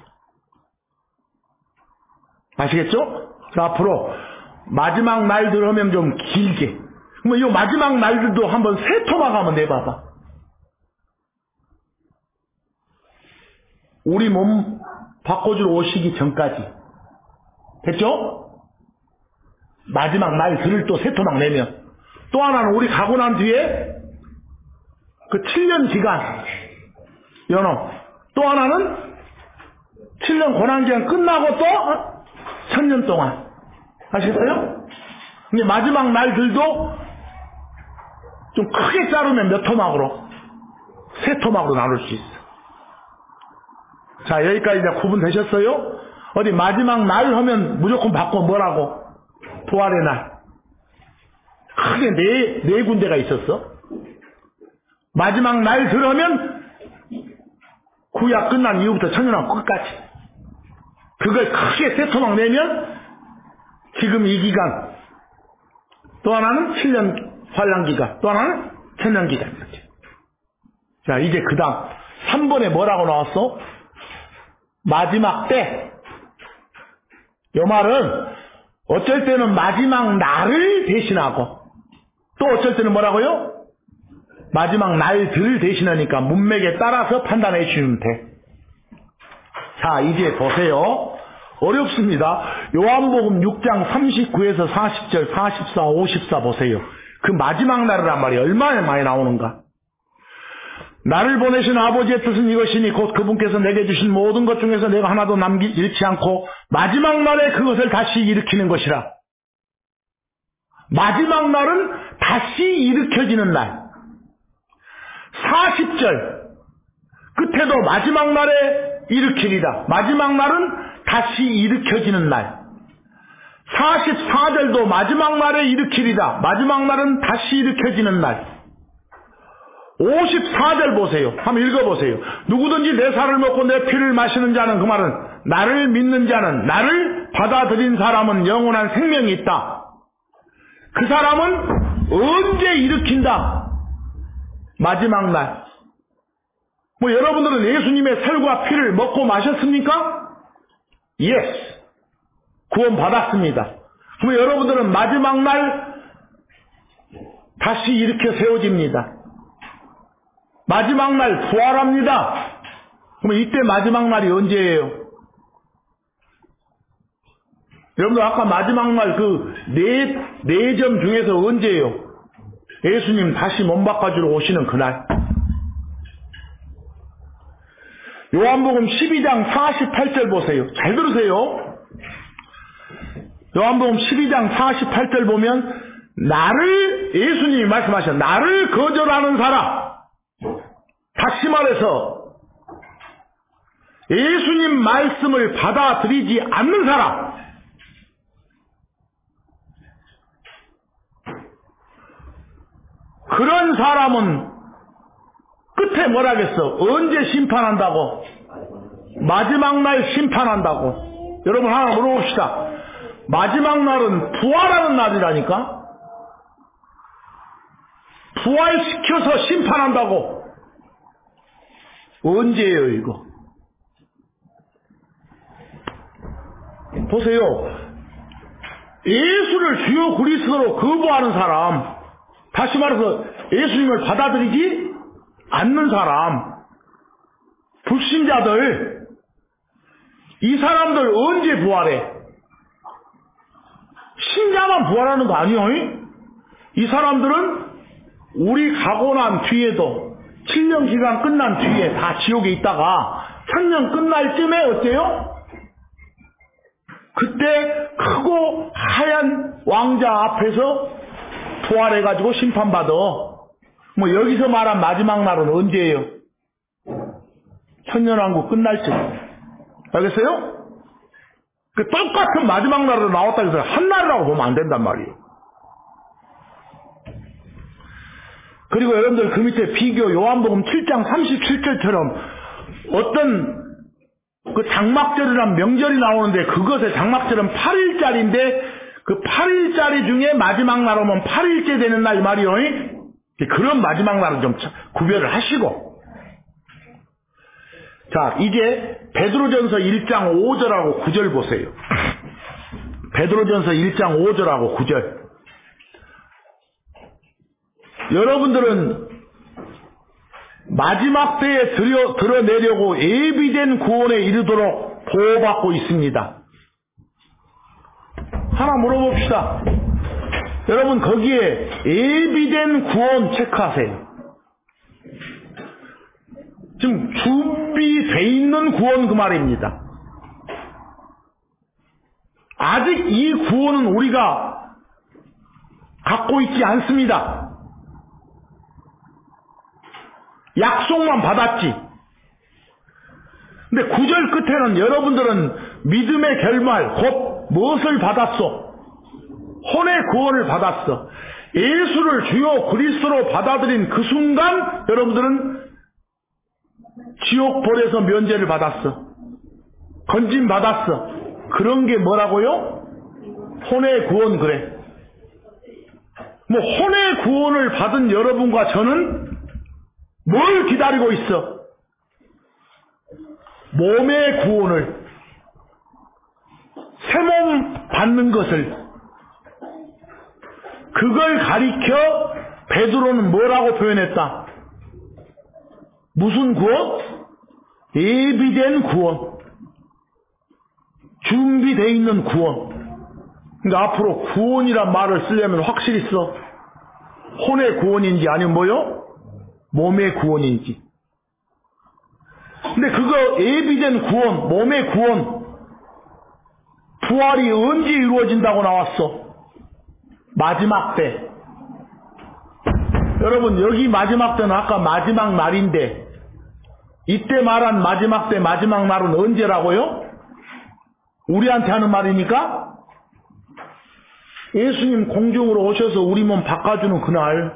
아시겠죠? 자, 앞으로 마지막 날들 하면 좀 길게. 뭐 이 마지막 날들도 한번 세 토막 한번 내봐봐. 우리 몸 바꿔주러 오시기 전까지. 됐죠? 마지막 날들을 또 세 토막 내면. 또 하나는 우리 가고 난 뒤에 그 칠 년 기간. 연어. 또 하나는 칠 년 고난기간 끝나고 또 천년 동안. 아시겠어요? 근데 마지막 날들도 좀 크게 자르면 몇 토막으로? 세 토막으로 나눌 수 있어. 자, 여기까지 이제 구분되셨어요? 어디 마지막 날 하면 무조건 바꿔 뭐라고? 부활의 날. 크게 네, 네 군데가 있었어. 마지막 날 들으면 구약 끝난 이후부터 천년왕국 끝까지. 그걸 크게 세 토막 내면 지금 이 기간. 또 하나는 칠 년 환란기간. 또 하나는 천년기간. 자, 이제 그 다음 삼 번에 뭐라고 나왔어? 마지막 때. 이 말은 어쩔 때는 마지막 날을 대신하고 또 어쩔 때는 뭐라고요? 마지막 날들을 대신하니까 문맥에 따라서 판단해 주시면 돼. 자, 이제 보세요. 어렵습니다. 요한복음 육 장 삼십구에서 사십 절, 사십사, 오십사 보세요. 그 마지막 날이란 말이 얼마나 많이 나오는가. 나를 보내신 아버지의 뜻은 이것이니 곧 그분께서 내게 주신 모든 것 중에서 내가 하나도 남기 잃지 않고 마지막 날에 그것을 다시 일으키는 것이라. 마지막 날은 다시 일으켜지는 날. 사십 절 끝에도 마지막 날에 일으키리라. 마지막 날은 다시 일으켜지는 날. 사십사 절도 마지막 날에 일으키리라. 마지막 날은 다시 일으켜지는 날. 오십사 절 보세요. 한번 읽어보세요. 누구든지 내 살을 먹고 내 피를 마시는 자는, 그 말은 나를 믿는 자는, 나를 받아들인 사람은 영원한 생명이 있다. 그 사람은 언제 일으킨다? 마지막 날. 뭐 여러분들은 예수님의 살과 피를 먹고 마셨습니까? Yes. 구원 받았습니다. 그럼 여러분들은 마지막 날 다시 일으켜 세워집니다. 마지막 날 부활합니다. 그럼 이때 마지막 날이 언제예요? 여러분들 아까 마지막 날 그 네, 네 점 중에서 언제예요? 예수님 다시 몸 바꿔주러 오시는 그날. 요한복음 십이 장 사십팔 절 보세요. 잘 들으세요. 요한복음 십이 장 사십팔 절 보면 나를, 예수님이 말씀하셨 나를 거절하는 사람, 다시 말해서 예수님 말씀을 받아들이지 않는 사람, 그런 사람은 끝에 뭐라겠어? 언제 심판한다고? 마지막 날 심판한다고. 여러분 하나 물어봅시다. 마지막 날은 부활하는 날이라니까? 부활시켜서 심판한다고. 언제예요, 이거? 보세요. 예수를 주요 그리스도로 거부하는 사람, 다시 말해서 예수님을 받아들이지 않는 사람, 불신자들, 이 사람들 언제 부활해? 신자만 부활하는 거 아니에요? 이 사람들은 우리 가고 난 뒤에도 칠 년 기간 끝난 뒤에 다 지옥에 있다가 천년 끝날 쯤에 어때요? 그때 크고 하얀 왕자 앞에서 부활해가지고 심판받아. 뭐 여기서 말한 마지막 날은 언제예요? 천년왕국 끝날 쯤. 알겠어요? 그 똑같은 마지막 날으로 나왔다 해서 한 날이라고 보면 안 된단 말이에요. 그리고 여러분들 그 밑에 비교 요한복음 칠 장 삼십칠 절처럼 어떤 그 장막절이란 명절이 나오는데 그것의 장막절은 팔 일짜리인데 그 팔 일짜리 중에 마지막 날 오면 팔 일째 되는 날 이 말이요. 그런 마지막 날은 좀 구별을 하시고. 자, 이제 베드로전서 일 장 오 절하고 구 절 보세요. 베드로전서 일 장 오 절하고 구 절. 여러분들은 마지막 때에 드려, 드러내려고 예비된 구원에 이르도록 보호받고 있습니다. 하나 물어봅시다. 여러분 거기에 예비된 구원 체크하세요. 지금 준비되어 있는 구원 그 말입니다. 아직 이 구원은 우리가 갖고 있지 않습니다. 약속만 받았지. 근데 구 절 끝에는 여러분들은 믿음의 결말 곧 무엇을 받았소? 혼의 구원을 받았어. 예수를 주요 그리스도로 받아들인 그 순간 여러분들은 지옥벌에서 면제를 받았어. 건진 받았어. 그런 게 뭐라고요? 혼의 구원. 그래. 뭐 혼의 구원을 받은 여러분과 저는 뭘 기다리고 있어? 몸의 구원을, 새몸 받는 것을. 그걸 가리켜 베드로는 뭐라고 표현했다? 무슨 구원? 예비된 구원. 준비되어 있는 구원. 그러니까 앞으로 구원이란 말을 쓰려면 확실히 써. 혼의 구원인지 아니면 뭐요? 몸의 구원인지. 근데 그거 예비된 구원, 몸의 구원, 부활이 언제 이루어진다고 나왔어? 마지막 때. 여러분 여기 마지막 때는 아까 마지막 날인데 이때 말한 마지막 때 마지막 날은 언제라고요? 우리한테 하는 말이니까 예수님 공중으로 오셔서 우리 몸 바꿔주는 그날.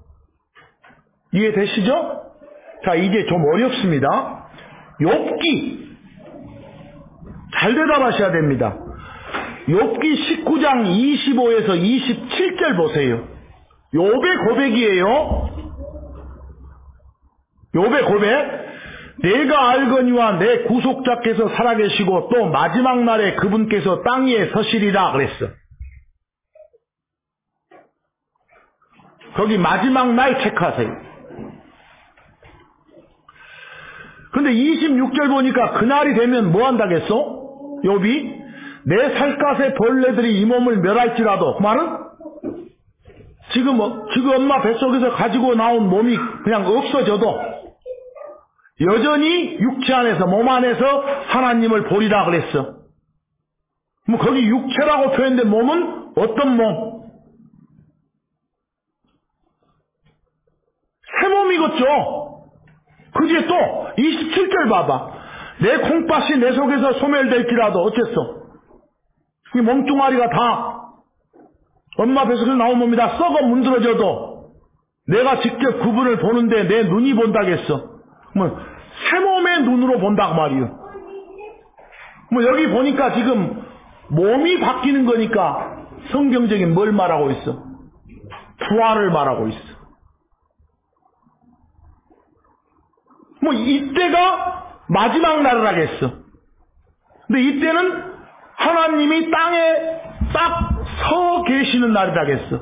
이해되시죠? 자, 이제 좀 어렵습니다. 욥기 잘 대답하셔야 됩니다. 욥기 십구 장 이십오에서 이십칠 절 보세요. 욥의 고백이에요. 욥의 고백. 내가 알거니와 내 구속자께서 살아계시고 또 마지막 날에 그분께서 땅 위에 서시리라 그랬어. 거기 마지막 날 체크하세요. 근데 이십육 절 보니까 그날이 되면 뭐 한다겠어? 욥이 내 살갗의 벌레들이 이 몸을 멸할지라도. 그 말은 지금 지금 엄마 뱃속에서 가지고 나온 몸이 그냥 없어져도 여전히 육체 안에서 몸 안에서 하나님을 보리라 그랬어. 뭐 거기 육체라고 표현된 몸은 어떤 몸? 새 몸이겠죠. 그 뒤에 또 이십칠 절 봐봐. 내 콩팥이 내 속에서 소멸될지라도 어쨌어? 이 몸뚱아리가 다 엄마 뱃속에서 나온 몸이 다 썩어 문드러져도 내가 직접 그분을 보는데 내 눈이 본다겠어. 뭐 새 몸의 눈으로 본다고 말이요. 뭐 여기 보니까 지금 몸이 바뀌는 거니까 성경적인 뭘 말하고 있어? 부활을 말하고 있어. 뭐 이때가 마지막 날을 하겠어. 근데 이때는 하나님이 땅에 딱 서 계시는 날이라 하겠어.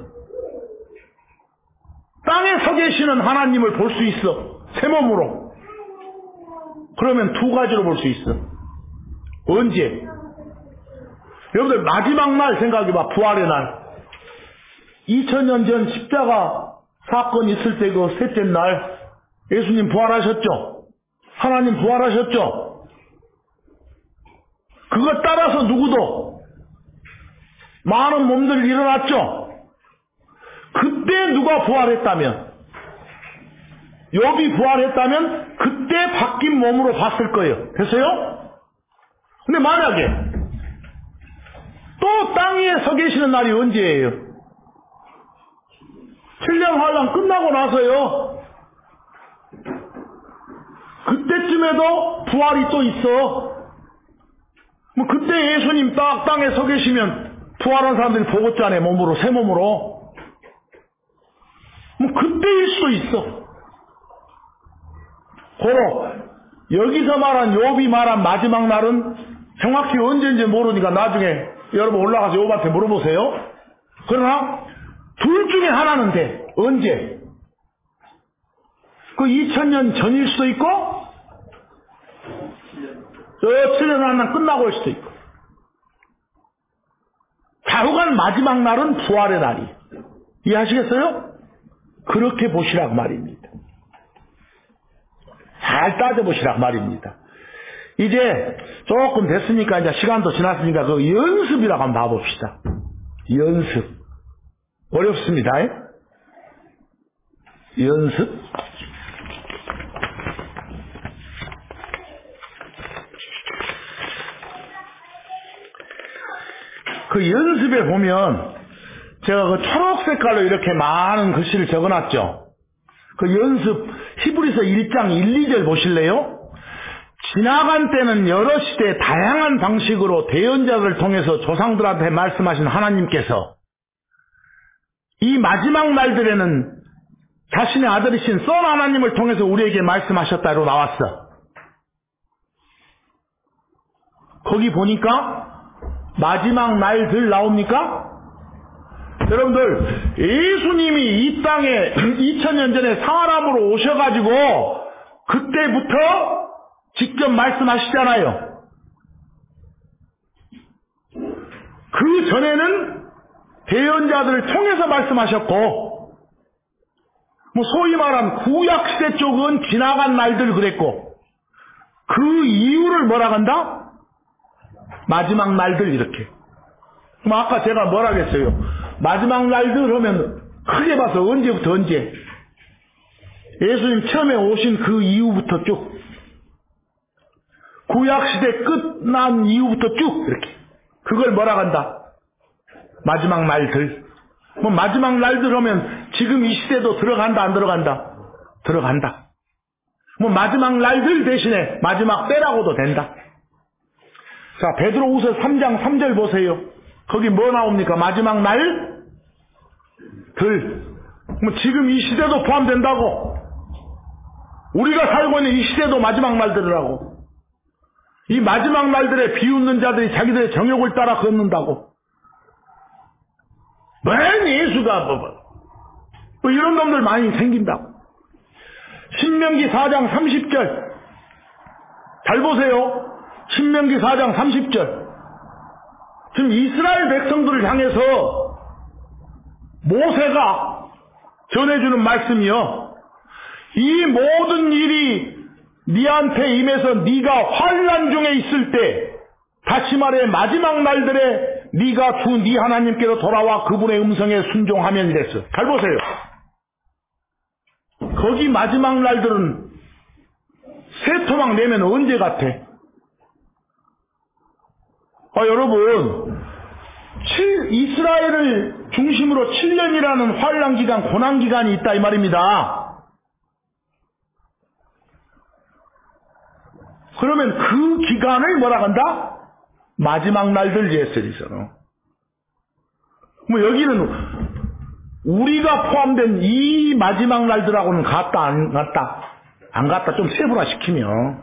땅에 서 계시는 하나님을 볼 수 있어. 새 몸으로. 그러면 두 가지로 볼 수 있어. 언제? 여러분들 마지막 날 생각해봐. 부활의 날. 이천 년 전 십자가 사건 있을 때 그 셋째 날 예수님 부활하셨죠? 하나님 부활하셨죠? 그것 따라서 누구도 많은 몸들이 일어났죠? 그때 누가 부활했다면, 욥이 부활했다면 그때 바뀐 몸으로 봤을 거예요. 됐어요? 근데 만약에 또 땅 위에 서 계시는 날이 언제예요? 칠 년 환란 끝나고 나서요. 그때쯤에도 부활이 또 있어. 뭐 그때 예수님 딱 땅에 서 계시면 부활한 사람들이 보겠잖아요. 몸으로, 새 몸으로. 뭐 그때일 수도 있어. 고로 여기서 말한 욥이 말한 마지막 날은 정확히 언제인지 모르니까 나중에 여러분 올라가서 욥한테 물어보세요. 그러나 둘 중에 하나는 돼. 언제? 그 이천 년 전일 수도 있고 저 칠 년 하나 끝나고 올 수도 있고. 좌우간 마지막 날은 부활의 날이. 이해하시겠어요? 그렇게 보시라고 말입니다. 잘 따져보시라고 말입니다. 이제 조금 됐으니까 이제 시간도 지났으니까 그 연습이라고 한번 봐봅시다. 연습. 어렵습니다. 연습. 그 연습에 보면 제가 그 초록 색깔로 이렇게 많은 글씨를 적어놨죠. 그 연습 히브리서 일 장 일, 이 절 보실래요? 지나간 때는 여러 시대 다양한 방식으로 대언자들을 통해서 조상들한테 말씀하신 하나님께서 이 마지막 날들에는 자신의 아들이신 선 하나님을 통해서 우리에게 말씀하셨다로 나왔어. 거기 보니까 마지막 날들 나옵니까? 여러분들 예수님이 이 땅에 이천 년 전에 사람으로 오셔가지고 그때부터 직접 말씀하시잖아요. 그 전에는 대언자들을 통해서 말씀하셨고 뭐 소위 말한 구약시대 쪽은 지나간 날들 그랬고 그 이유를 뭐라 한다? 마지막 날들 이렇게. 뭐 아까 제가 뭐라 그랬어요? 마지막 날들 하면 크게 봐서 언제부터 언제? 예수님 처음에 오신 그 이후부터 쭉. 구약시대 끝난 이후부터 쭉 이렇게. 그걸 뭐라 한다? 마지막 날들. 뭐 마지막 날들 하면 지금 이 시대도 들어간다 안 들어간다? 들어간다. 뭐 마지막 날들 대신에 마지막 때라고도 된다. 자, 베드로후서 삼 장 삼 절 보세요. 거기 뭐 나옵니까? 마지막 날 들. 뭐 지금 이 시대도 포함된다고. 우리가 살고 있는 이 시대도 마지막 날들이라고. 이 마지막 날들에 비웃는 자들이 자기들의 정욕을 따라 걷는다고. 맨 예수가 뭐, 뭐 이런 놈들 많이 생긴다고. 신명기 사 장 삼십 절 잘 보세요. 신명기 사 장 삼십 절. 지금 이스라엘 백성들을 향해서 모세가 전해주는 말씀이요. 이 모든 일이 네한테 임해서 네가 환난 중에 있을 때, 다시 말해 마지막 날들에 네가 주 네 하나님께로 돌아와 그분의 음성에 순종하면 이랬어. 잘 보세요. 거기 마지막 날들은 새 토막 내면 언제 같아? 아, 여러분, 칠, 이스라엘을 중심으로 칠 년이라는 환난기간, 고난기간이 있다 이 말입니다. 그러면 그 기간을 뭐라 한다? 마지막 날들 예스리서. 뭐 여기는 우리가 포함된 이 마지막 날들하고는 같다 안 같다? 안 갖다 좀 세분화시키면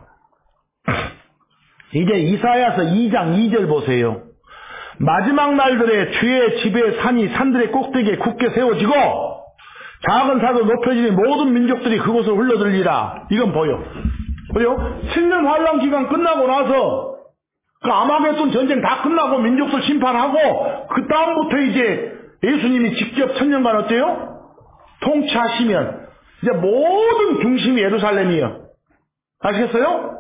이제 이사야서 이 장 이 절 보세요. 마지막 날들에 주의 집에 산이 산들의 꼭대기에 굳게 세워지고 작은 산으로 높여지니 모든 민족들이 그곳을 흘러들리라. 이건 보여. 보여? 칠 년 환란 기간 끝나고 나서 그 아마겟돈 전쟁 다 끝나고 민족들 심판하고 그 다음부터 이제 예수님이 직접 천년간 어때요? 통치하시면 이제 모든 중심이 예루살렘이에요. 아시겠어요?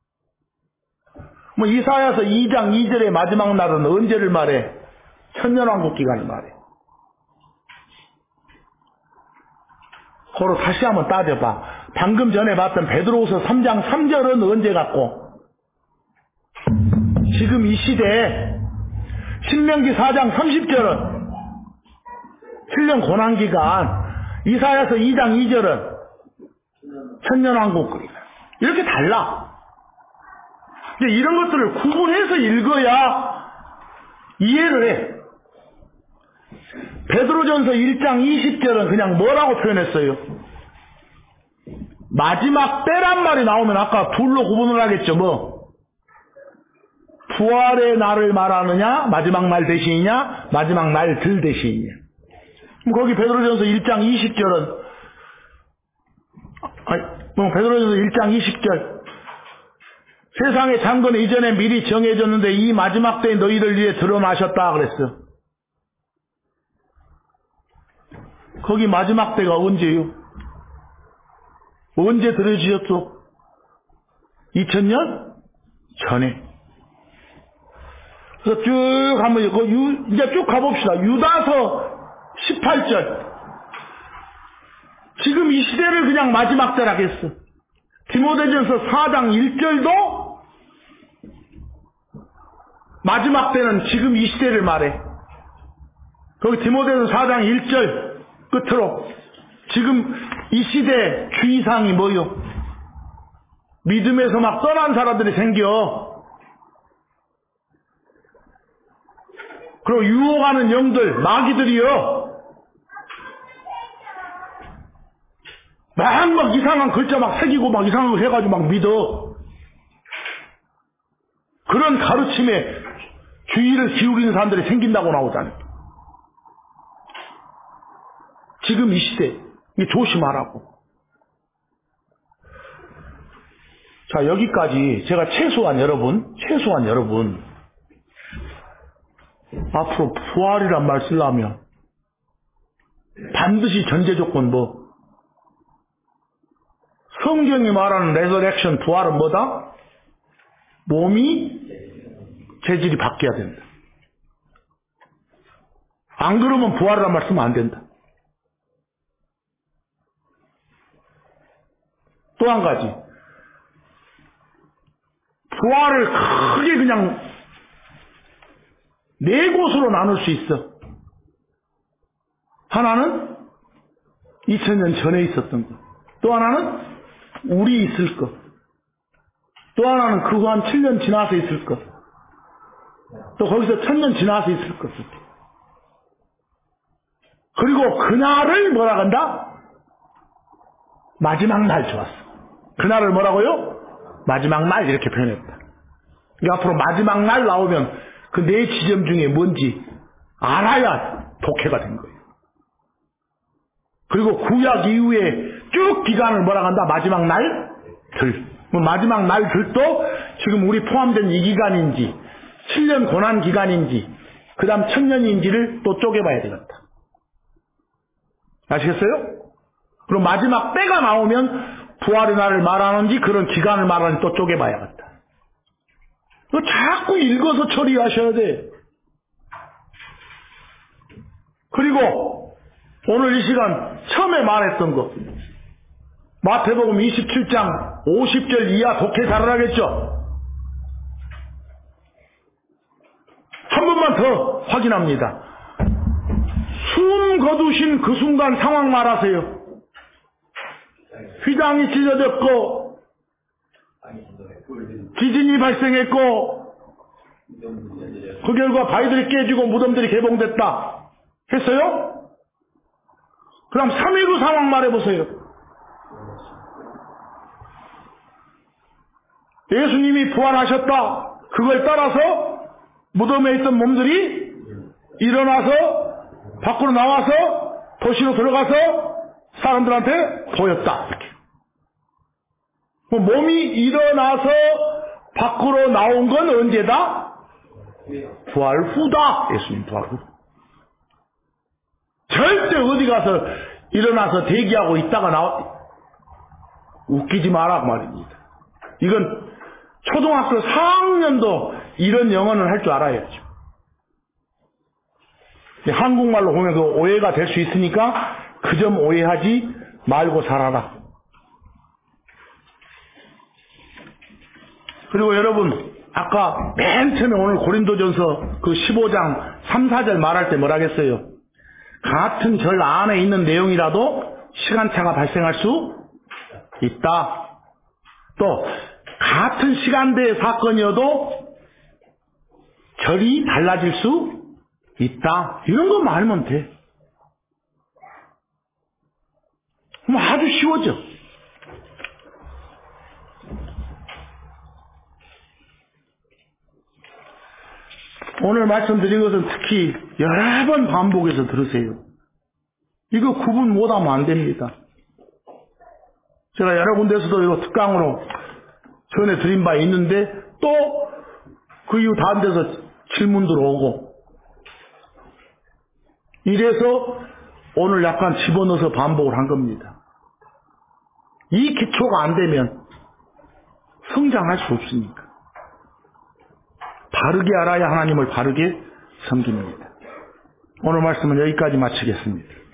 뭐 이사야서 이 장 이 절의 마지막 날은 언제를 말해? 천년왕국 기간을 말해. 그걸 다시 한번 따져봐. 방금 전에 봤던 베드로후서 삼 장 삼 절은 언제 같고? 지금 이 시대에 신명기 사 장 삼십 절은 칠 년 고난기간, 이사야서 이 장 이 절은 천년왕국 기간. 이렇게 달라. 이제 이런 것들을 구분해서 읽어야 이해를 해. 베드로전서 일 장 이십 절은 그냥 뭐라고 표현했어요? 마지막 때란 말이 나오면 아까 둘로 구분을 하겠죠. 뭐 부활의 날을 말하느냐, 마지막 날 대신이냐, 마지막 날들 대신이냐. 거기 베드로전서 일 장 이십 절은 아니, 뭐 베드로전서 일 장 이십 절 세상의 장건은 이전에 미리 정해졌는데 이 마지막 때에 너희들 위해 드러나셨다 그랬어. 거기 마지막 때가 언제요? 언제 드러지셨어? 이천 년 전에. 그래서 쭉 한번 이제 쭉 가봅시다. 유다서 십팔 절. 지금 이 시대를 그냥 마지막 때라 했어. 디모데전서 사 장 일 절도 마지막 때는 지금 이 시대를 말해. 거기 디모데전서 사 장 일 절 끝으로 지금 이 시대 주의사항이 뭐요? 믿음에서 막 떠난 사람들이 생겨. 그리고 유혹하는 영들, 마귀들이요. 막, 막 이상한 글자 막 새기고 막 이상한 거 해가지고 막 믿어. 그런 가르침에 주의를 기울이는 사람들이 생긴다고 나오잖아요. 지금 이 시대, 이 조심하라고. 자, 여기까지 제가 최소한 여러분, 최소한 여러분, 앞으로 부활이란 말 쓰려면 반드시 전제 조건 뭐? 성경이 말하는 레저렉션 부활은 뭐다? 몸이 재질이 바뀌어야 된다. 안 그러면 부활이란 말 쓰면 안 된다. 또 한 가지. 부활을 크게 그냥 네 곳으로 나눌 수 있어. 하나는 이천 년 전에 있었던 것. 또 하나는 우리 있을 것. 또 하나는 그 후 한 칠 년 지나서 있을 것. 또 거기서 천 년 지나서 있을 것. 그리고 그날을 뭐라 한다? 마지막 날 좋았어. 그날을 뭐라고요? 마지막 날 이렇게 표현했다. 그러니까 앞으로 마지막 날 나오면 그 네 지점 중에 뭔지 알아야 독해가 된 거예요. 그리고 구약 이후에 쭉 기간을 뭐라 한다? 마지막 날 들. 마지막 날 들도 지금 우리 포함된 이 기간인지 칠 년 고난 기간인지 그 다음 천년인지를 또 쪼개봐야 되겠다. 아시겠어요? 그럼 마지막 때가 나오면 부활의 날을 말하는지 그런 기간을 말하는지 또 쪼개봐야겠다. 자꾸 읽어서 처리하셔야 돼. 그리고 오늘 이 시간 처음에 말했던 거 마태복음 이십칠 장 오십 절 이하 독해 잘하겠죠? 한 번만 더 확인합니다. 숨 거두신 그 순간 상황 말하세요. 휘장이 찢어졌고 지진이 발생했고 그 결과 바위들이 깨지고 무덤들이 개봉됐다 했어요? 그럼 삼 일 후 상황 말해보세요. 예수님이 부활하셨다. 그걸 따라서 무덤에 있던 몸들이 일어나서 밖으로 나와서 도시로 들어가서 사람들한테 보였다. 이렇게. 몸이 일어나서 밖으로 나온 건 언제다? 부활 후다. 예수님 부활 후. 절대 어디 가서 일어나서 대기하고 있다가 나와 웃기지 마라 그 말입니다. 이건 초등학교 사 학년도 이런 영어는 할 줄 알아야죠. 한국말로 보면 그 오해가 될 수 있으니까 그 점 오해하지 말고 살아라. 그리고 여러분, 아까 맨 처음에 오늘 고린도전서 그 십오 장 삼, 사 절 말할 때 뭐라 했어요? 같은 절 안에 있는 내용이라도 시간차가 발생할 수 있다. 또 같은 시간대의 사건이어도 절이 달라질 수 있다. 이런 것만 알면 돼. 그럼 아주 쉬워져. 오늘 말씀드린 것은 특히 여러 번 반복해서 들으세요. 이거 구분 못하면 안 됩니다. 제가 여러 군데서도 이거 특강으로 전해드린 바 있는데 또 그 이후 다른 데서 질문 들어오고 이래서 오늘 약간 집어넣어서 반복을 한 겁니다. 이 기초가 안 되면 성장할 수 없으니까. 바르게 알아야 하나님을 바르게 섬깁니다. 오늘 말씀은 여기까지 마치겠습니다.